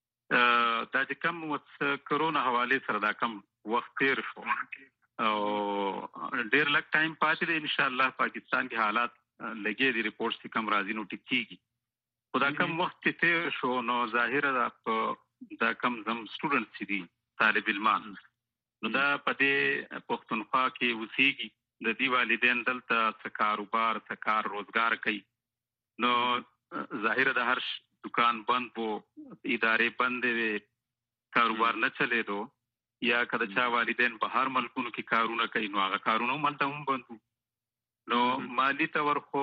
دا چې کم کرونا حواله سره دا کم وخت تیر شو او ډیر لږ ټایم پاتې دی ان شاء الله پاکستان کې حالات لګي دي ریپورټس چې کم راځي نو ټیک کیږي خدا کم وخت تیر شو نو ظاهر دا کم زم سټوډنټس دي طالب علمان نو دا پدې پښتونخوا کې اوسېږي د دې والدین دلته کاروبار کار روزګار کوي نو ظاهر د هر دکان بند وو ادارې بند وي کاروبار نه چلے دو یا کله چا والدین بهر ملکونو کې کارونه کوي نو هغه کارونه ملته هم بند نو مالی تور خو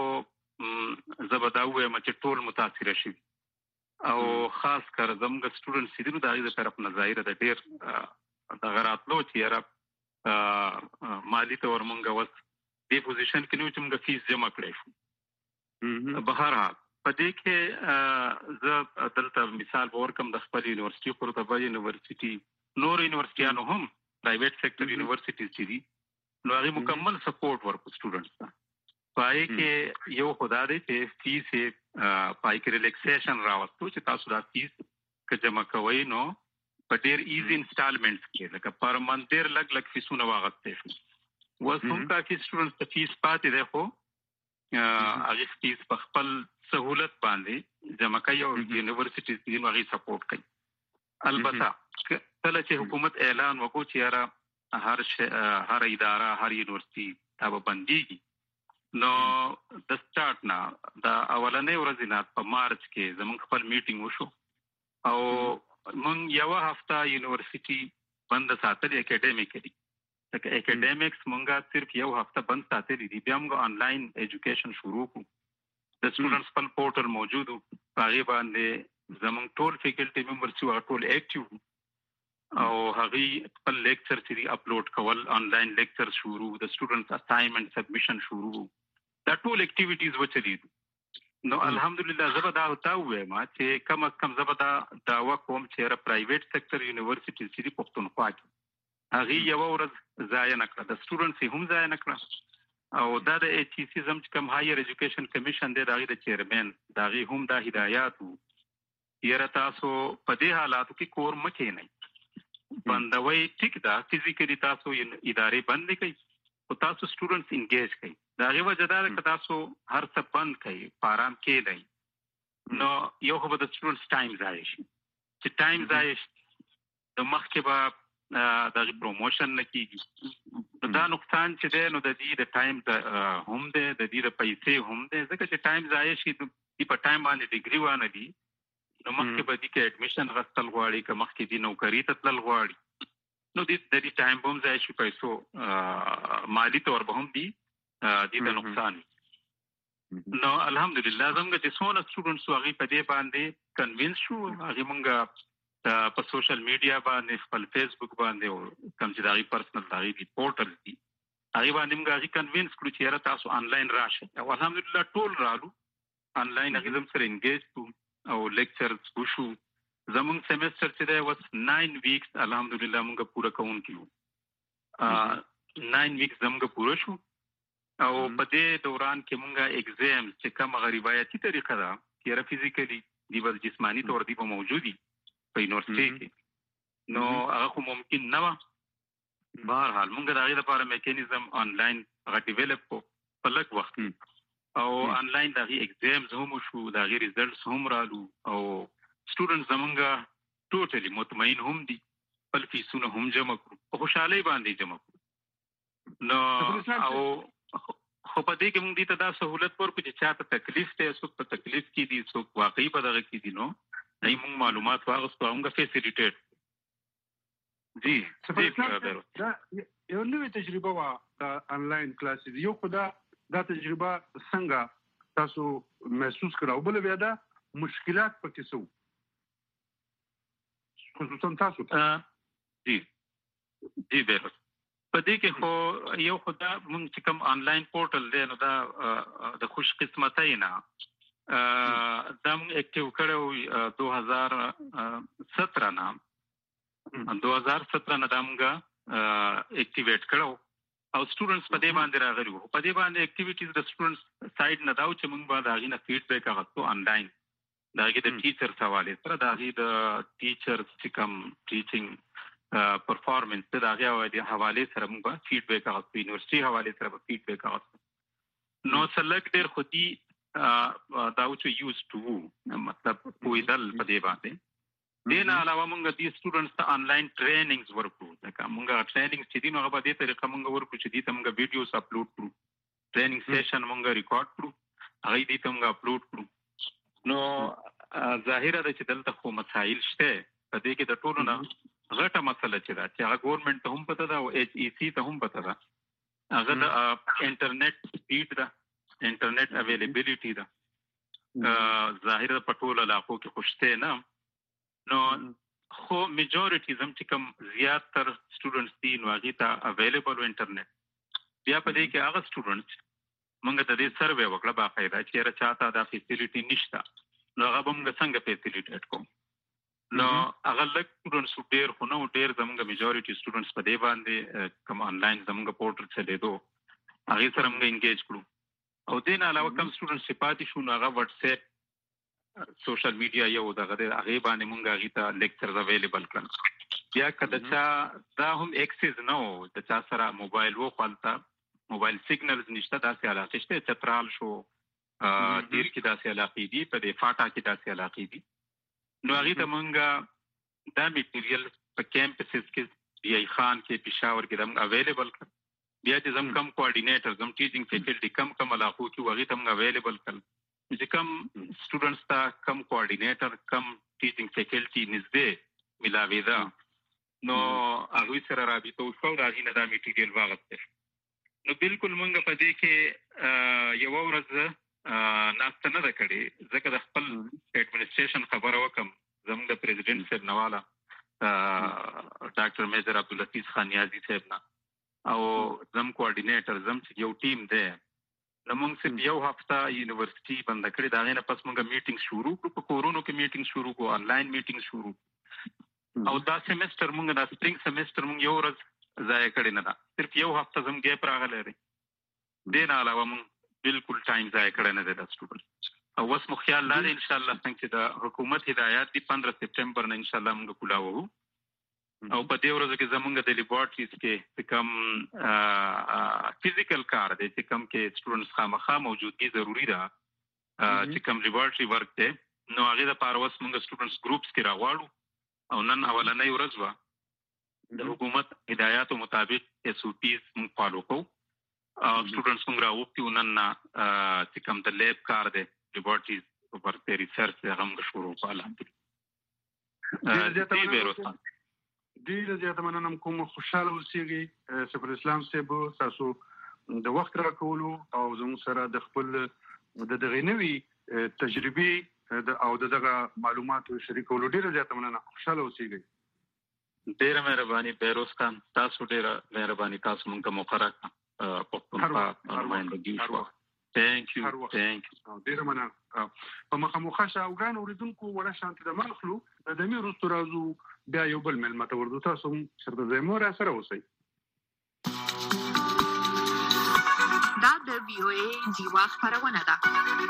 زبداوه چې ټول متاثر شي او خاص کر زموږ سټوډنټس دي نو د هغې طرف نه ظاهر د ډیر د غراتلو چې یاره مالی تور مونږ اوس دې پوزیشن کې نو چې مونږ فیس جمع کړی شو بهرحال په دې کې زه دلته مثال ورکم د خپل یونیورسيټي قرطبه یونیورسيټي نور یونیورسيټیانو هم پرایویټ سېکټر یونیورسيټیز چې دي نو هغې مکمل سپورټ ورکو سټوډنټس ته پای کې یو خدا دی چې فیس پای کې ریلیکسیشن راوستو چې تاسو دا فیس که جمع کوئ نو په ډېر ایزي انسټالمنټس کې لکه پر منث ډېر لږ فیسونه واغستی شو اوس هم کافي سټوډنټس ته فیس پاتې دی خو هغې فیس په خپل سهولت باندې جمع کوي او یونیورسيټیز دي نو هغې سپورټ کوي. البته کله چې حکومت اعلان وکړو چې یاره هر اداره هر یونیورسيټي دا به بندېږي نو د سټارټ نه د اولنۍ ورځې نه په مارچ کې زموږ خپل میټینګ وشو او موږ یوه هفته یونیورسيټي بند ساتلې اکیډمیکلي لکه اکیډمیکس مونږه صرف یو هفته بند ساتلې دي بیا موږ آنلاین ایجوکیشن شروع کړو د سټوډنټس خپل پورټل موجود و په هغې باندې زموږ ټول فیکلټي ممبرز چې هغه ټول ایکټیو او هغوی خپل لیکچر چې دي اپلوډ کول آنلاین لیکچر شروع د سټوډنټس اساینمنټ سبمیشن شروع دا ټول اکټیویټیز وچلېدو نو الحمدلله زه به دا ووایم چې کم از کم زه به دا دعوه کوم چې یاره پرایویټ سېکټر یونیورسيټیز چې دي پښتونخوا کې هغې یوه ورځ ضایع نه کړه د سټوډنټس یې هم ضایع نه کړه او دا د ایچ ای سی زم چې کوم هایر ایجوکیشن کمیشن دی د هغې د چیرمین د هغې هم دا هدایات وو یاره تاسو په دې حالاتو کې کور مه کښېنئ بندوي ټیک ده فزیکلي تاسو ادارې بندې کوي خو تاسو سټوډنټس انګیج کوي د هغې وجه دا ده که تاسو هر څه بند کوئ په ارام کښېنئ نو یو خو به د سټوډنټس ټایم ضایع شي چې ټایم ضایع شي د مخکې به د هغې پروموشن نه کېږي نو دا نقصان چې دی نو د دې د ټایم هم دی د دې د پیسې هم دی ځکه چې ټایم ضایع شي دې په ټایم باندې ډګري وانه دي نو مخکې به دې کې اډمیشن غوښتل غواړي که مخکې دې نوکري ته تلل غواړي نو د دې ټایم به هم ضایع شي پیسو مالي طور به هم دي دې ته نقصان نو الحمدلله زموږ چې څونه سټوډنټس وو هغوی په دې باندې کنوینس شو هغې مونږ په سوشل میډیا باندې خپل فیسبوک باندې او کوم چې د هغې پرسنل د هغې دي پورټلز دي هغې باندې مونږ هغې کنوینس کړو چې یاره تاسو آنلاین راشئ او الحمدلله ټول رالو آنلاین هغې زموږ سره انګیج کړو او لیکچرز وشو زموږ سیمسټر چې دی اوس 9 ویکس الحمدلله مونږ پوره کوونکي وو 9 ویکس زموږ پوره شو او په دې دوران کې مونږ ایگزامز چې کوم هغه روایتي طریقه ده چې یاره فزیکلي دي به جسماني طور دي به موجود دي په یونیورسيټي کې نو هغه خو ممکن نه وه بهرحال مونږ د هغې لپاره میکانیزم آنلاین هغه ډیولپ کړو په لږ وخت او انلاین د ایگزامز هم شو د غیر ریزلټس هم رالو او سټوډنټس زمونږه ټوټلی مطمئن هم دي خپل فیسونه هم جمع کړو په خوشحالۍ باندې جمع کړو نو او خو په دې کې موږ دې ته دا سہولت ورکړو چې چاته تکلیف دی څوک په تکلیف کې دي څوک واقعي په دغه کې دي نو موږ معلومات واغستو موږ فیسیلیټیټ جی یو نوې تجربه وه انلاین کلاسز یو خو دا تجربه څنګه تاسو محسوس کړه او بله بیا دا مشکلات پکې څه وو خصوصا تاسو جی بیروس په دې کې خو یو خو دا موږ چې کوم آنلاین پورټل دی نو دا د خوش قسمتۍ نه دا موږ اکټیو کړو 2017 نه دا موږ اکټیویټ کړو او سټوډنټس په دې باندې راغلي وو په دې باندې اکټیویټیز د سټوډنټس سایډ نه دا چې موږ به د هغې نه فیډبیک اخیستو آنلاین د هغې د ټیچرس حوالې سره د هغې د ټیچرس چې کوم ټیچینګ پرفارمنس د هغې حوالې سره موږ به فیډبیک اخیستو یونیورسټي حوالې سره به فیډبیک اخیستو نو څه لږ ډېر خو دي دا و چې یوز ټو مطلب پوهېدل په دې باندې دې نه علاوه موږ دې سټوډنټس ته آنلاین ټریننګز ورکړو لکه موږ ټریننګز چې دي نو هغه په دې طریقه موږ ورکړو چې دې ته موږ ویډیوز اپلوډ کړو ټریننګ سیشن موږ ریکارډ کړو هغه دې ته موږ اپلوډ کړو نو ظاهره ده چې دلته خو مسایل شته په دې کې د ټولو نه غټه مسله چې ده چې هغه ګورنمنټ ته هم پته ده او ایچ ای سی ته هم پته ده هغه د انټرنیټ سپیډ ده انټرنیټ اویلیبیلیټي ده ظاهره په ټولو علاقو کې خو شته نه نو خو میجورټي زم چې کوم زیاتر سټوډنټس دي نو هغې ته اویلیبل انټرنیټ بیا په دې کې هغه سټوډنټس موږ د دې سروې وکړه باقاعده چې یاره چاته دا فیسیلیټي نشته نو هغه به موږ څنګه فیسیلیټیټ کوو نو هغه لږ سټوډنټس ډېر خو نه ډېر زموږ میجورټي سټوډنټس په دې باندې کوم آنلاین زموږ پورټل چلېدو هغې سره موږ انګیج کړو او دې نه علاوه کوم سټوډنټس چې پاتې شو نو هغه وټساپ سوشل میډیا یو دغه د هغې باندې موږ هغې ته لیکچرز اویلیبل کړل بیا که د چا دا هم ایکسیز نه و د چا سره موبایل و خو هلته موبایل سیګنلز نشته داسې علاقې شته چترال شو دیر کې داسې علاقې دي په دې فاټا کې داسې علاقې دي نو هغې ته موږ دا میټیریل په کیمپسز کې ډي ای خان کې پېښور کې د موږ اویلیبل کړل بیا چې زم کم کوارډینیټر زم ټیچینګ فیکلټي کم علاقو کې هغې ته موږ اویلیبل کړل چې کم سټوډنټس ته کم کوارډینیټر کم ټیچینګ فیکلټي نږدې ملاوېده نو هغوی سره رابطه وشوه او د هغې نه دا میټیریل واغستی نو بالکل موږ په دې کې یوه ورځ ناسته نه ده کړې ځکه د خپل ایډمنسټریشن خبره وکړم زموږ د پریزیډنټ صاحب نه والا ډاکټر میجر عبدالحفیظ خان نیازي صاحب نه او زم کوارډینیټر زم چې یو ټیم دی نو موږ صرف یو هفته یونیورسټي بنده کړې د هغې نه پس موږ میټینګ شروع کړو په کورونو کې میټینګ شروع کړو آنلاین میټینګ شروع او دا سیمسټر موږ دا سپرینګ سیمسټر موږ یو ورځ ضایع کړې نه ده صرف یو هفته زم ګیپ راغلی دی دې نه علاوه موږ بالکل ټایم ضایع کړی نه دی د سټوډنټ او اوس مو خیال دا دی انشاءالله څنګه چې د حکومت هدایات دي 15 سپټمبر نه انشاءالله موږ کولاوو او په دې ورځو کې زمونږ د لیبارټریز کې کوم فزیکل کار دی چې کوم کې سټوډنټس خامخا موجودګي ضروري ده چې کوم لیبارټري ورک دی نو هغې دپاره اوس موږ سټوډنټس ګروپس کې راغواړو او نن اولنۍ ورځ وه د حکومت هدایاتو مطابق ایس او پیز موږ فالو کوو او سټوډنټس موږ راوغوښتي وو نن نه چې کوم د لیب کار دی لیبارټریز ورته ریسرچ دی هغه موږ شروع کړو الحمدلله ډېره زیاته مننه کوم خوشحاله اوسېږئ سفیر اسلام صاحب تاسو د وخت راکولو او زموږ سره د خپل د دغې نوې تجربې او د دغه معلوماتو شریکولو ډېره زیاته مننه خوشحاله اوسېږئ ډېره مهرباني بهروز خان تاسو ډېره مهرباني تاسو موږ ته موقع راکړه پښتونخوا نمایندګي وشوه تhank you ډېره مننه په مخامخه شاوګان اورېدونکو وړه شانتې د مخلو د دمې وروستو راځو بیا یو بل مېلمه ته ورځو تاسو هم چېرته ځئ مو راسره اوسئ دا د وی او ای ډیوا خپرونه ده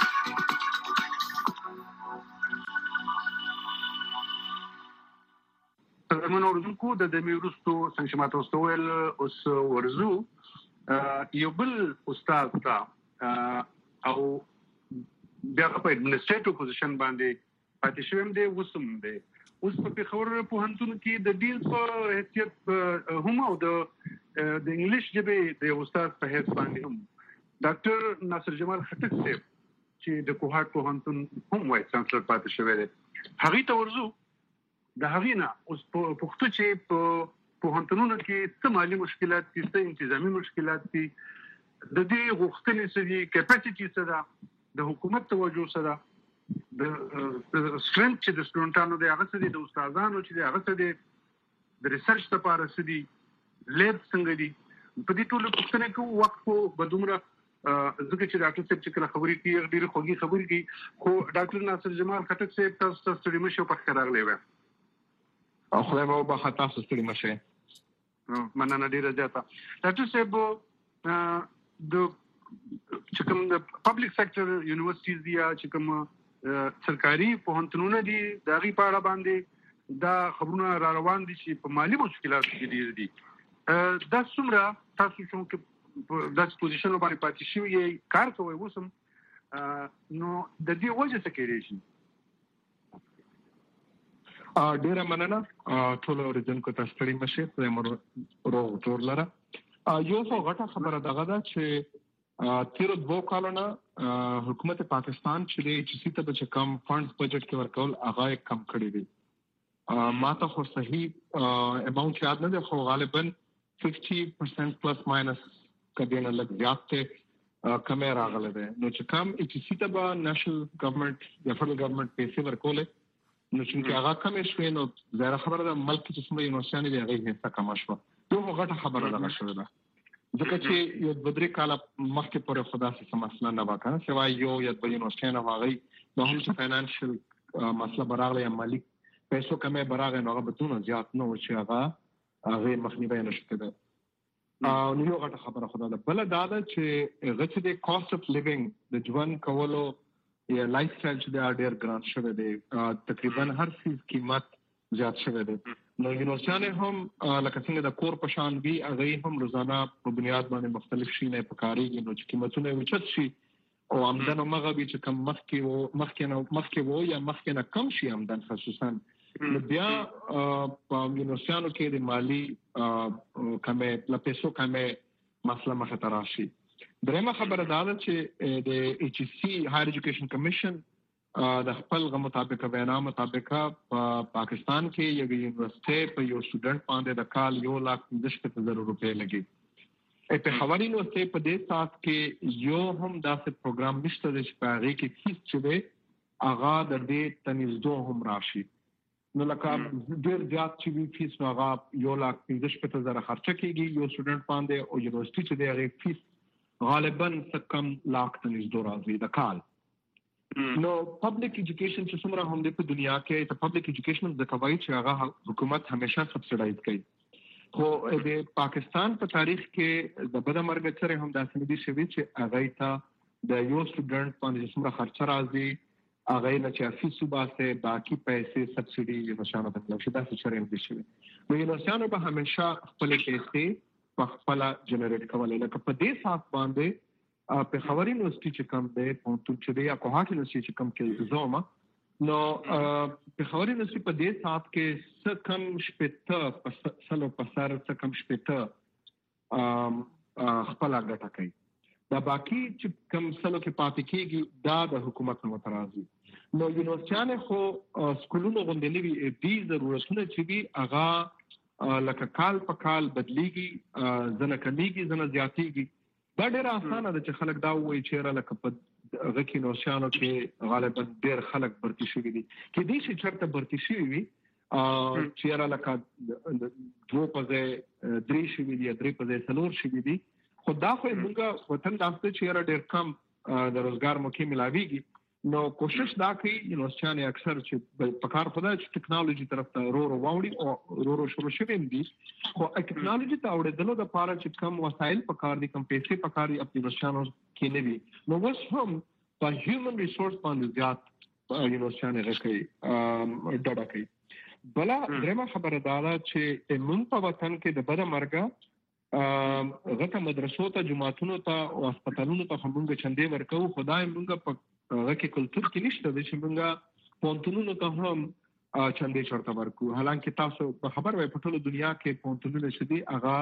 قدرمنو اورېدونکو د دمې وروستو څنګه چې ما ته اوس وویل اوس ورځو یو بل استاد ته او بیا په اډمنسټریټیو پوزیشن باندې پاتې شوم دی وسم دی اوس په خبر په هنتون کې د ډیل په حیثیت هم او د انګلیش ژبې د استاد په حیث باندې هم ډاکټر ناصر جمال خټک صاحب چې د کوهاټ په هنتون هم وایي چانسلر پاتې شوی دی هغه ته ورزو د هغه نه اوس په پښتو چې په هنتونونو کې څه مالي مشکلات دي څه انتظامی مشکلات دي د دې غوښتنې سړي کیپاسټي سره د حکومت توجه سره د سټرنث چې د سټوډنټانو د هغه سره د استادانو چې د هغه سره د ریسرچ لپاره سړي لیب څنګه دي په دې ټولو پوښتنه کې وخت په بدومره ځکه چې ډاکټر صاحب چې کله خبرې کوي ډېر خوږی خبرې کوي خو ډاکټر ناصر جمال خټک صاحب تاسو ستړي مشه په خیر راغلی و او خدای مو به تاسو ستړي مشه مننه ډیره زیاته ډاکټر صاحب د چې کوم د پبلک سېکټر یونیورسيټیز دي چې کوم سرکاري پوهنتونونه دي د هغې په اړه باندې دا خبرونه را روان دي چې په مالي مشکلاتو کې ډېر دي دا څومره تاسو چې داسې پوزیشنو باندې پاتې شوي یې کار کوئ اوس هم نو د دې وجه څه کیدای شي ډیره مننه ټول اوریدونکو ته ستړي مشه خدای مو روغ جوړ لره یو څو غټه خبره دغه ده چې تیر 2 کالونه حکومت پاکستان چې د سی ته چې کم فندز بجټ کې ورکول هغه کم کړی دی ماته خو صحیح اماونت یاد نه دی خو غالبا 50% پلس ماینس کدينه لږ زیات ته کم راغله ده نو چې کم چې سی ته به نېشنل ګورنمنت د فدرل ګورنمنت پیسې ورکول نو چې هغه کم شوی نو زه خبره ده ملک چې څومره یونیورسيټي دی هغه هیڅ کم شو یو غټه خبره ده شوه ده ځکه چې یو بدري کال مخکې پورې خدا سي مسله نه وکړه سوای یو یا د یونیورسيټي نه واغی نو هم چې فاینانشل مسله براغله یا مالی پیسو کمه براغه نو هغه بتونه زیات نو چې هغه مخنیوي نشته ده نو یو غټه خبره خدا ده بل دا ده چې غچ د کاست اف لیوینګ د ژوند کولو یا لایف سټایل چې د ډیر ګران شوه دی تقریبا هر څه قیمت زیات شوه دی نو یونیورسيټي هم لکه څنګه د کور په شان وی هغه هم روزانه په بنیاد باندې مختلف شي نه پکاريږي نو چې قیمتونه وچت شي او آمدن مغه به چې کم مخکې وو یا مخکې نه کم شي آمدن خصوصا بیا په یونیورسيټانو کې د مالی کمه لا پیسو کمه مسله مخه تراشي درېمه خبره دا ده چې د ایچ سی هایر ایجوکیشن کمیشن د خپل مطابق وینا مطابق په پاکستان کې یو یونیورسيټي په یو سټوډنټ باندې د کال 1,10,000 روپے لګي په حوالی یونیورسيټي په دې سات کې یو هم داسې پروګرام نشته چې په هغه کې فیس چې هغه د دې تنظیم هم راشي نو لکه ډیر زیات چې وی فیس نو هغه 1,10,000 خرچه کیږي یو سټوډنټ باندې او یونیورسيټي چې د هغه فیس غالبا کم لاک تنظیم راځي د کال نو پبلک ایجوکیشن چې څومره هم د په دنیا کې ته پبلک ایجوکیشن د کوي چې هغه حکومت همیشه سبسایډایز کوي خو د پاکستان په تاریخ کې د بده مرګ سره هم داسې ندي شوی چې هغه ته د یو سټوډنټ باندې څومره خرچه راځي هغه نه چې فیس وباسه باقي پیسې سبسایډي یونیورسيټي ته ملوي دا څه چره ندي شوی نو یونیورسيټي به همیشه خپل پیسې په خپل جنریټ کولای لکه په دې سات باندې په خبري یونیورسيټي چې کوم دی په چې دی یا کوهاټ یونیورسيټي چې کوم کې زوما نو په خبري یونیورسيټي په دې سات کې څه کم شپته سلو پسار څه کم شپته خپل غټه کوي دا باقي چې کوم سلو کې پاتې کېږي دا د حکومت نو مترازي نو یونیورسيټي خو سکولونو غونډلې دي ضرورتونه چې وي هغه لکه کال په کال بدليږي زنه کمیږي زنه زیاتېږي دا ډیر اسانه ده چې خلک دا وایي چې را لکه په غکی نوشانو کې غالبا ډیر خلک برتی شوي دي کې دې چې چرته برتی شوي وي چې را لکه 2 په 3 شوي دي 3 په 4 شوي دي خو دا خو موږ وطن داسته چې را ډیر کم د روزګار موقع ملاويږي نو کوشش دا کوي یونیورسيټي اکثر چې په کار خدای چې ټیکنالوژي طرف ته رو واوړي او رو شروع شوي دي خو ټیکنالوژي ته اورېدلو د پاره چې کم وسایل په کار دي کم پیسې په کار دي خپل یونیورسيټانو کې نه وي نو اوس هم په هیومن ریسورس باندې زیات یونیورسيټي راکړي ډاډه کوي بلا درېمه خبره دا ده چې موږ په وطن کې د بده مرګه غټه مدرسو ته جماعتونو ته او هسپتالونو ته موږ چندې ورکو. خدای موږ په هغه کې کلچر کې نشته چې موږ پونتونونو ته هم چندې چرته ورکو. حالانکه تاسو په خبر وای په ټول دنیا کې پونتونونه شدي هغه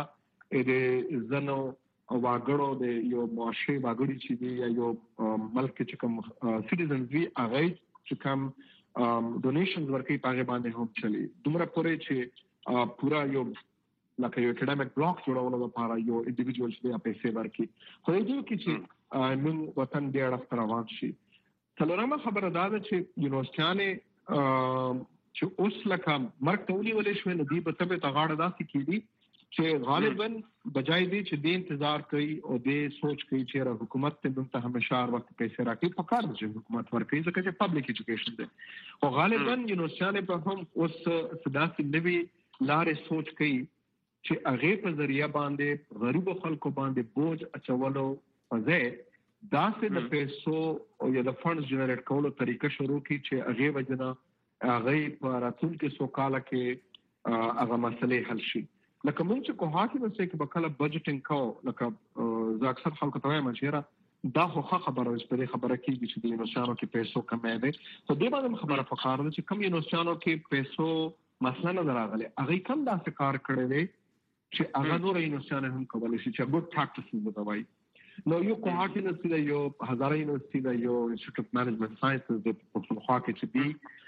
د زنو او واګړو د یو معاشري واګړي چې دی یا یو ملک چې کوم سټیزنز وی هغه چې کوم ډونیشنز ورکوي په هغه باندې هم چلی. دومره پورې چې پورا یو لکه یو اکیډمیک بلاک جوړولو لپاره یو انډیویډوال چې پیسې ورکوي. خو دې کې چې موږ وطن دې اړه روان شي. څلورمه خبره دا ده چې یونیورسيټانه چې اوس لکه مرګ ته ونیولې شوې نو دې په تبه تغاړه داسې کېدي چې غالبا بجای دی چې د انتظار کوي او د سوچ کوي چې حکومت ته دلته همیشه هر وخت پیسې راکړي. په کار چې حکومت ورکړي ځکه چې پبلک ایجوکیشن دی. او غالبا یونیورسيټانه په هم اوس صداسي نوي لارې سوچ کوي چې هغه په ذریعہ باندې غریب خلکو باندې بوج اچولو پځه داسې د پیسو او یا د فنډز جنریټ کولو طریقه شروع کړي چې هغه وجنه هغه په راتلونکي سو کال کې هغه مسلې حل شي. لکه موږ چې کوه کې نو چې په کله بجټینګ کو لکه زه اکثر خلکو ته وایم چې دا خو خبره وسپري خبره کیږي چې د یونیورسيټانو کې پیسو کمې ده. خو دې باندې خبره فقار ده چې کم یونیورسيټانو کې پیسو مثلا نه راغلي هغه کم داسې کار کړی دی چې هغه نور یونیورسيټانو هم کولای شي چې ګډ پریکټیسز وتاوي. نو یو کوه کې نو چې یو هزاره یونیورسيټي دا یو انسټیټیوټ اف مینجمنت ساينسز د پښتونخوا کې چې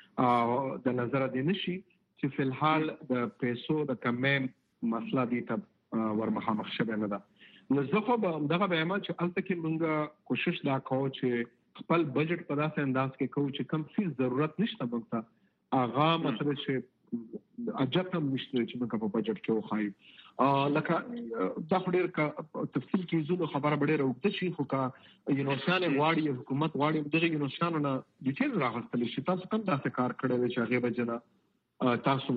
دی د نظر دې نشي چې په الحال د پیسو د کمې مسله دي ته ورمخامخ شوه نه ده. نو زه خو دغه به عمل چې الته کې موږ کوشش دا کوو چې خپل بجټ په داسې انداز کې کوو چې کم څه ضرورت نشته موږ هغه مثلا چې اجازه نشته چې موږ په بجټ کې وخایو. لکه دا ډېر تفصیل کې زونه خبره ډېره وکړه چې خو کا یونیورسيټي واړي حکومت واړي دغه یونیورسيټانو نه ډیټیل راغستل شي. تاسو کوم داسې کار کړی چې هغه بجنه تاسو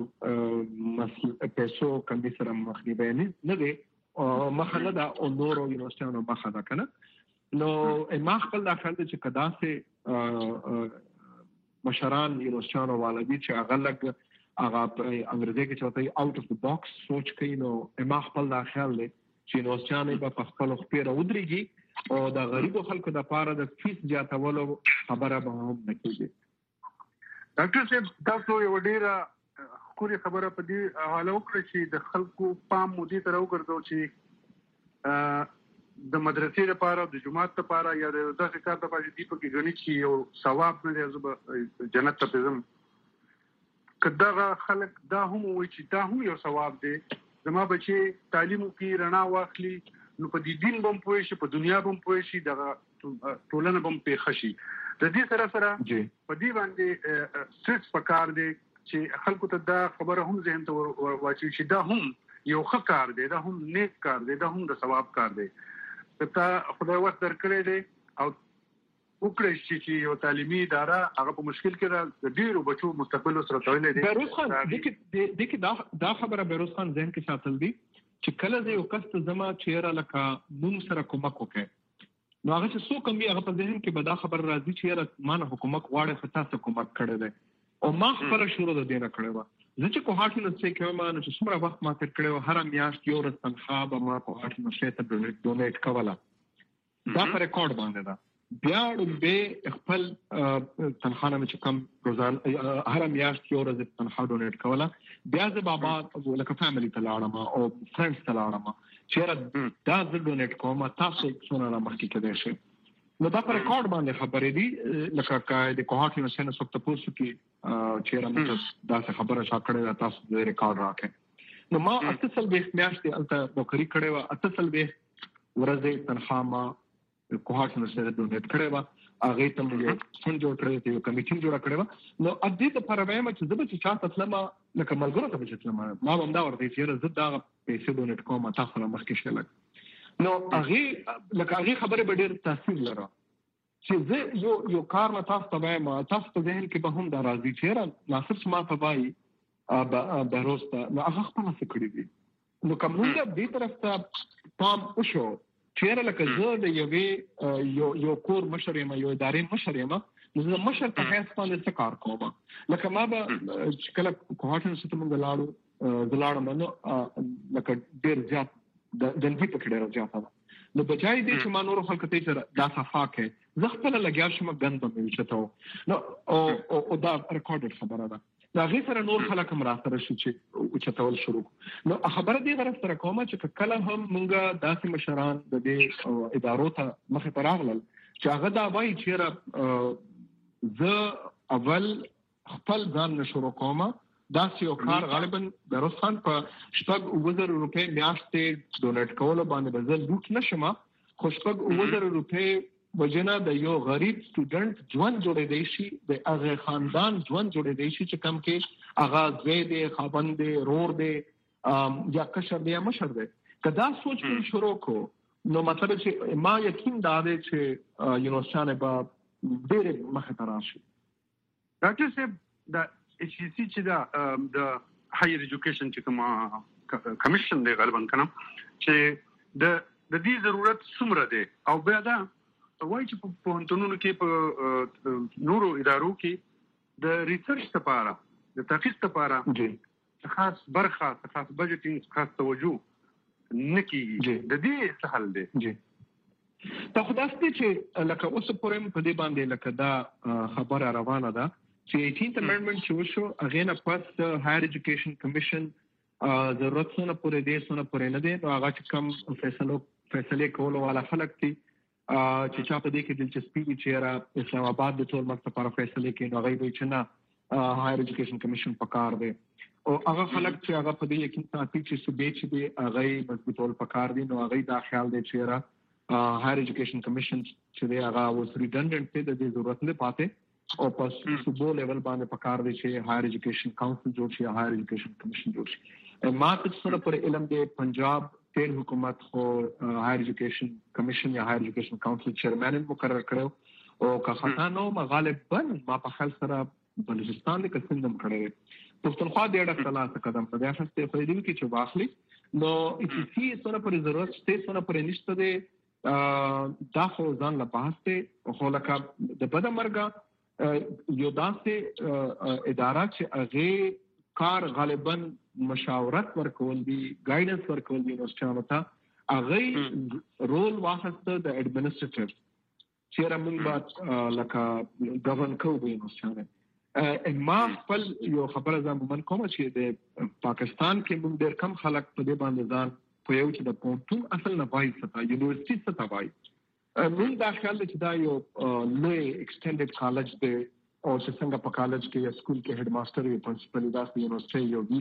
پیسو کمی سره مخنیوي نه دی مخه نه دا او نورو یونیورسيټانو مخه دا کنه. نو ما خپل دا خیال چې کدا سه مشران یونیورسيټانو والدي چې هغه لګ هغه انګریزي کې چوتای اوټ اف د باکس سوچ کوي. نو ما خپل دا خیال دی چې یونیورسيټانو په خپل خپل ودرېږي او د غریبو خلکو د پاره د فیس زیاتولو خبره به هم نه کیږي. ډاکټر صاحب تاسو یو ډیره خوري خبره په دې حواله وکړه چې د خلکو پام مودي تر وګرځو چې د مدرسې لپاره د جماعت لپاره یا د داسې کار لپاره چې په کې غني چې یو ثواب نه دی زه جنت ته پېژم. کدا خلک دا هم وایي چې دا هم یو ثواب دی زما بچي تعلیم کې رڼا واخلي نو په دې دین بم پوي شي په دنیا بم پوي شي د ټولنه بم په خشي. د دې سره په دې باندې سټریټ پکار دی چې خلکو ته دا خبره هم ذهن ته واچي چې دا هم یو ښه کار دی دا هم نیک کار دی دا هم د ثواب کار دی. ته خدای وخت درکړی دی او وکړی چې یو تعلیمي اداره هغه په مشکل کې د ډیرو بچو مستقبل سره تړلې دی. بیروز خان دغه دا خبره بیروز خان ذهن کې ساتل دي چې کله زه یو کس ته زما چیرې لکه مون سره کومک وکړي نو هغه چې څوک هم هغه په ذهن کې به دا خبر راځي چې مانه حکومت غواړي خو تاسو کومک کړی دی او ما خپل شروع د دینه کړی و. زه چې کوه کې نو څه کوم نو چې څومره وخت ما تیر کړو هر میاشت یو ورځ تنخواه به ما کوه کې نو شته ډونیټ کوله. دا په ریکارډ باندې ده. بیا به خپل تنخواه نه چې کم روزانه هر میاشت یو ورځ تنخواه ډونیټ کوله. بیا زه بابا لکه فیملی ته لاړم او فرندز ته لاړم چیرې دا زه ډونیټ کوم تاسو څونه را مخکې کېدای شي. نو دا پر ریکارډ باندې خبرې دي لکه د کوه کې نو څنګه څوک تاسو کې چیرې موږ دا څه خبره شا کړې تاسو د ریکارډ راکې. نو ما اتصل به میاشتې الته نوکری کړې و اتصل به ورځې تنخواه ما کوه کې نو سره ډونیټ کړې و هغه ته مې فند جوړ کړی دی یو کمیټه جوړ کړې و. نو ا دې په اړه وایم چې زه به چاته تلم لکه ملګرو ته به تلم ما هم دا ورته چې زه دا پیسې ډونیټ کوم تاسو نه مخکې شلک. نو هغه خبره به ډېر تاثیر لري چې زه یو کار نه تاسو ته وایم تاسو ته ذهن کې به هم دا راځي چې ناصر ما په وای بهروسته نو هغه خپل څه کړی دي. نو کومه دې طرف ته پام وشو چې لکه زه د یو کور مشر یم یو ادارې مشر یم نو زه مشر په هیڅ باندې څه کار کوم. لکه ما به کله کوهاټن څخه موږ لاړو نو لکه ډېر زیات د دنګي په ډېر زیاته ده نو بجای دې چې ما نور خلک ته چې دا صفه کې زه خپل لګیا شم غند به مې چتاو نو او دا ریکارډډ خبره ده دا غي سره نور خلک هم راځي چې چتاول شروع نو خبره دې غره سره کومه چې کله هم مونږه داسې مشران د دې ادارو ته مخه پراغلل چې هغه دا وایي چې زه اول خپل ځان نشو کومه دا یو کار غالبا د روسان په 7,000 روپے میاشتې ډونیټ کول باندې بزل لوټ نشم خو 7,000 روپے وجنه د یو غریب سټوډنټ ژوند جوړې دی شي د هغه خاندان ژوند جوړې دی شي چې کم کې هغه زید خاوند رور دی یا کشر دی یا مشر دی کدا سوچ په شروع کو نو مطلب چې ما یقین دا دی چې یونیورسيټانه به ډېر مخه ته راشي ډاکټر صاحب دا HEC چې د هایر ایجوکیشن چې کوم کمیشن دی غالبا کنه چې د دې ضرورت څومره دی او بیا دا وایي چې په پوهنتونونو کې په نورو ادارو کې د ریسرچ لپاره د تحقیق لپاره خاص برخه خاص بجټینګ خاص توجه نکېږي د دې څه حل دی دا خدای چې لکه اوس پرم په دې باندې لکه دا خبره روانه ده چې 18th amendment چې وشو هغه نه پس هایر ایجوکیشن کمیشن ضرورت څونه پورې دی څونه پورې نه دی نو هغه چې کوم فیصله کولو والا خلک دي چې چا په دې کې دلچسپي وي چې را اسلام آباد د ټول مکتب لپاره فیصله کوي نو هغه وایي چې نه هایر ایجوکیشن کمیشن پکار دی او هغه خلک چې هغه په دې یقین ساتي چې صوبې چې دی هغه مضبوطول پکار دي نو هغه دا خیال دی چې را هایر ایجوکیشن کمیشن چې دی هغه اوس ریډنډنټ دی د ضرورت نه پاتې او پس صوبو لیول باندې پکار دی چې هایر ایجوکیشن کونسل جوړ شي هایر ایجوکیشن کمیشن جوړ شي ما ته سره پر علم دی پنجاب تیر حکومت خو هایر ایجوکیشن کمیشن یا هایر ایجوکیشن کونسل چیرمن مقرر کړو او که خطا نو غالبا ما په خل سره بلوچستان د کسندم کړی پښتونخوا د ډېر خلاص قدم په دې اساس په دې کې چې واخلي نو HEC سره پر ضرورت شته سره پر نشته دی دا خو ځان لا بحث ته خو لکه د بد مرګه یو داسې اداره چې هغه کار غالبا مشاورت ورکول دي ګایډنس ورکول دي یونیورسيټانو ته هغه رول واخسته د اډمنسټریټر چې موږ لکه ګورن کوو یونیورسيټانه ما خپل یو خبره زموږ کوم چې د پاکستان کې موږ ډېر کم خلک په دې باندې ځان په یو چې د پونتون اصل نه وایي څه یونیورسيټي څه وایي موږ دا خیال چې دا یو لوی ایکسټینډډ کالج دی او چې څنګه په کالج کې یا سکول کې هډ ماستر یا پرنسپل دا د یونیورسيټي یو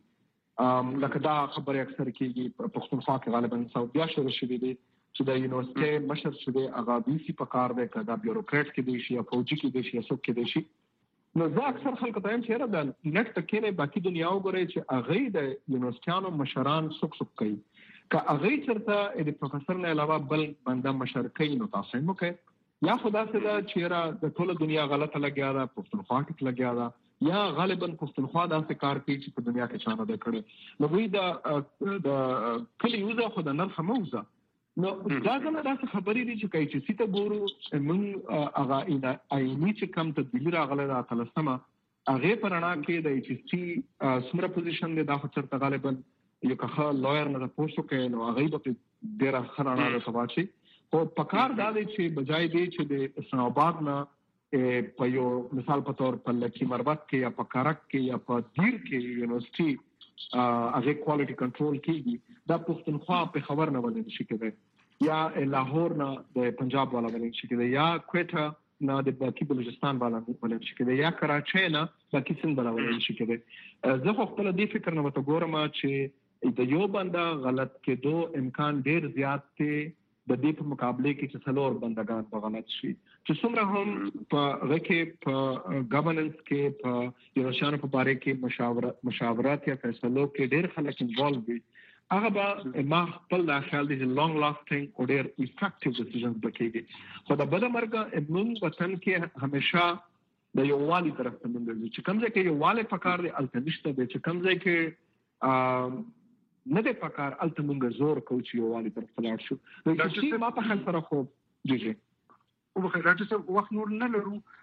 VC لکه دا خبره اکثر کېږي په پښتونخوا کې غالبا سعودي شروع شوې دي چې د یونیورسيټي مشر شوی هغه VC په کار دی کدا بیوروکرات کې دی شي یا فوجي کې دی شي یا څوک کې دی شي نو زه اکثر خلک ته چې را د نت تکې نه باقي دنیا وګوري چې هغه د یونیورسيټانو مشران څوک کوي که هغه چرته د پروفیسور نه علاوه بل بنده مشر کوي نو تاسو هم کوي یا خدا سره چې را د ټول دنیا غلطه لګیا ده پښتونخوا کې لګیا ده یا غالبا پښتونخوا داسې کار کوي چې په دنیا کې چانه ده کړي نو وی د کلی یوزه خو د نرخ موزه نو دا څنګه داسې خبرې دي چې کوي چې سیته ګورو من هغه آئینی چې کم تبدیلی راغله د اتلسمه هغه پرانا کې د HEC سمره پوزیشن دی دا خو چرته غالبا یو که لویر نه پوسو کې نو هغه به ډیر خرانه ده سباشي او پکار دا دی چې بجای دی چې د اسلام آباد نه په یو مثال په تور په لکی مربت کې یا په کارک کې یا په دیر کې یونیورسيټي هغه کوالټي کنټرول کیږي دا پښتونخوا په خبر نه ولې شي کېږي یا لاهور نه د پنجاب والا ولې شي کېږي یا کوټه نه د باقي بلوچستان والا ولې شي کېږي یا کراچۍ نه باقي سند والا ولې شي کېږي زه خپل دې فکر نه وته ګورم چې د یو بنده غلط کېدو امکان ډیر زیات دی د دې په مقابله کې چې څلور بندگان په غلط شي چې څومره هم په غکه په ګورننس کې په یونیورسيټانو په باره کې مشاورات یا فیصلو کې ډېر خلک انوالو وي هغه به ما خپل د خیال دي لانګ لاسټینګ او ډېر افیکټیو ډیسیژنز بکېږي خو د بل مرګه موږ وطن کې همیشه د یو والي طرف ته موږ چې کوم ځای کې یو والي پکار دی التنشته دی چې کوم ځای کې نه د پکار الته موږ زور کوو چې یو والي طرف ته لاړ شو نو چې ما په خل سره خو جی او بخیر راځه وخت نور نه لرو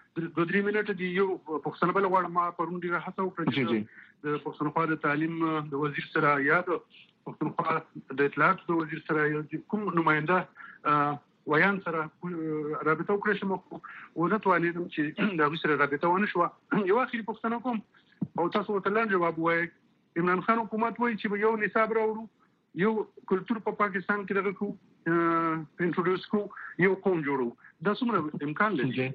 2-3 منټه دی یو پښتون بل غواړم ما پرون ډیره هڅه وکړه چې د پښتونخوا د تعلیم د وزیر سره یا د پښتونخوا د اطلاعات د وزیر سره یو کوم نماینده ویان سره رابطه وکړه چې مو ونه توانیدم چې د هغوی سره رابطه ونه شوه. یو اخري پوښتنه کوم او تاسو ورته لنډ جواب ووایئ. عمران خان حکومت وایي چې یو نصاب راوړو، یو کلتور په پاکستان کې دغه کو انټروډیوس کو، یو قوم جوړو. دا څومره امکان لري؟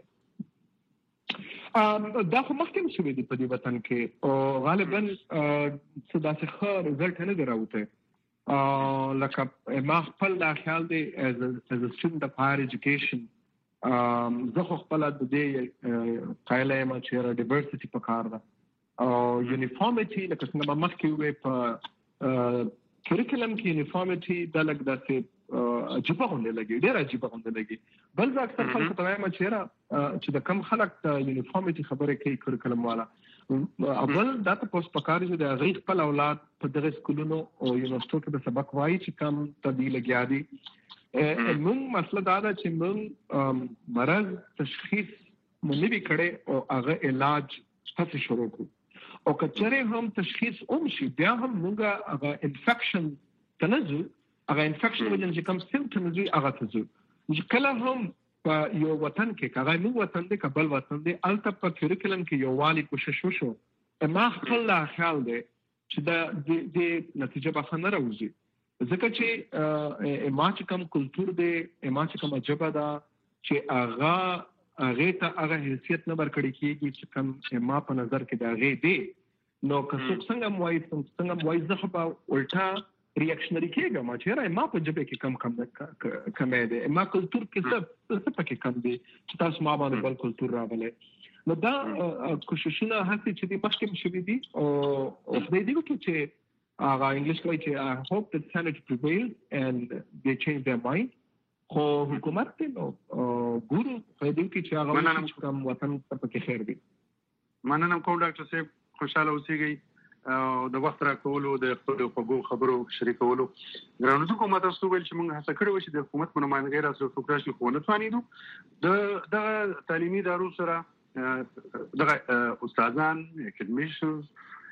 دا خو مخکې شوی دی په دې وطن کې او غالبا څه داسې ښه رزلټ نه دی راوتی. لکه ما خپل دا خیال دی as a student of higher education زه خو خپله د دې قایله یم چې ډایورسټي پکار ده او یونیفارمټي لکه څنګه ما مخکې وویل په کریکولم کې یونیفارمټي دا لږ داسې عجیبه غوندې لګي، ډېر عجیبه غوندې لګي. بل زه اکثر خلکو ته وایم چې د کم خلک د یونیفارمټي خبرې کوي کریکولم والا، اول دا تاسو پکار چې د هغوی خپل اولاد په دغه سکولونو او یونیورسټو کې د سبق وایي چې کم تبدیل لګیا دي. موږ مسله دا ده چې موږ مرض تشخیص مو نه وي کړی او هغه علاج هڅې شروع کړو او که چېرې هم تشخیص شي بیا هم موږ هغه انفیکشن ته نه ځو، هغه انفیکشن وجه چې کوم سیمپټمز وي هغه ته ځو. چې کله هم په یو وطن کې هغه موږ وطن دی که بل وطن دی هلته په کریکولم کې یووالي کوشش وشو. ما خپل دا خیال دی چې د نتیجه به ښه نه راوځي ځکه چې ما چې کوم کلتور دی، ما چې کومه ژبه ده چې هغې ته هغه حیثیت نه ورکړی کېږي چې کوم ما په نظر کې د هغې دی، نو که څوک څنګه هم وایي زه خو به الټا ریاکشنري کېږم چې ما په ژبه کې کمی دی، ما کلتور کې څه پکې کم دی چې تاسو ما باندې بل کلتور راغلی. نو دا کوششونه هسې چې دي مخکې هم شوي دي او خدای دې وکړي چې هغه انګلیش وایي چې I hope that sanity prevails and they change their mind. خو حکومت دی نو ګورو خدای دې وکړي چې هغه کوم وطن ته پکې خیر دی. مننه کوم ډاکټر صاحب، خوشحاله اوسئ او د وخت راکولو د خپلو خوږو خبرو شریکولو. ګرانو کومه تاسو ویل چې موږ هڅه کړې وه چې د حکومت په نمایندګۍ راسره څوک راشي خو ونه توانېدو. دغه تعلیمي ادارو سره دغه استادان اکیډمیشنز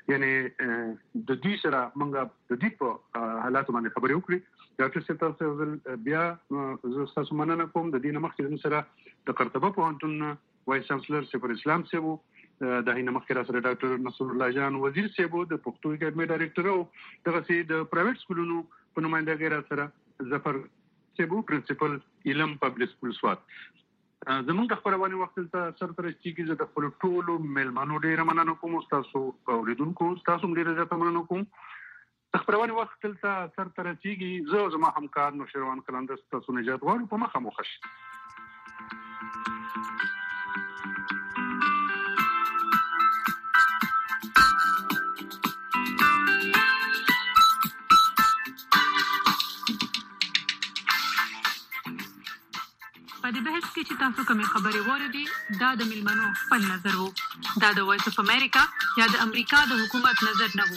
یعنې د دوی سره موږ د دوی په حالاتو باندې خبرې وکړې. ډاکټر صاحب تاسو بیا زه ستاسو مننه کوم. د دې نه مخکې زموږ سره د قرطبه پوهنتون وایس چانسلر سفر اسلام صاحب و، د هغې نه مخکې راسره ډاکټر نصر الله جان وزیر صاحب و، د پښتو اکاډمۍ ډایرکټر او دغسې د پرایویټ سکولونو په نمایندګۍ راسره ظفر صاحب و، پرنسپل علم پبلک سکول سوات. زموږ د خپرونې وخت دلته سرته رسېږي. زه د خپلو ټولو میلمنو ډېره مننه کوم، ستاسو اورېدونکو ستاسو هم ډېره زیاته مننه کوم. د خپرونې وخت دلته سرته رسېږي. زه زما همکار نوشیروان قلندر ستاسو نجات غواړو. په مخه مو ښه شي. په دې بحث کې چې تاسو کومې خبرې واورېدې دا د میلمنو خپل نظر و، دا د وایس اف امریکا یا د امریکا د حکومت نظر نه و.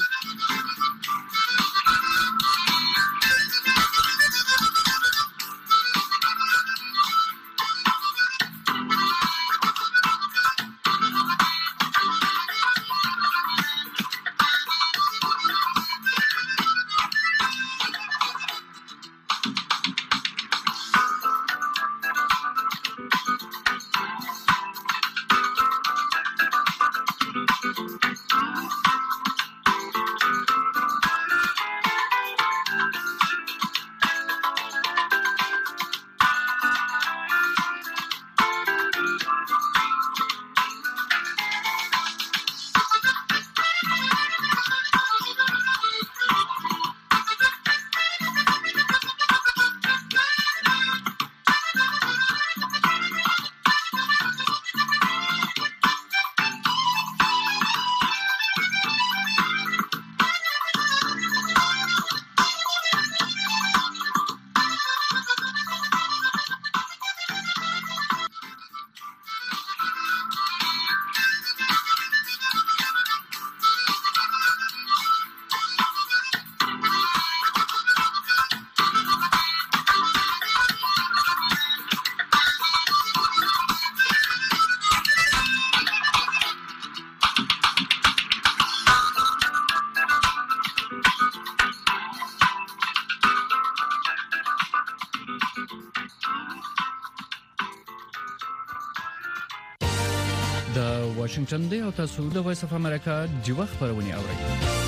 واشنگټن دی او تاسو د وایس اف امریکا د وخت خبرونه اورئ.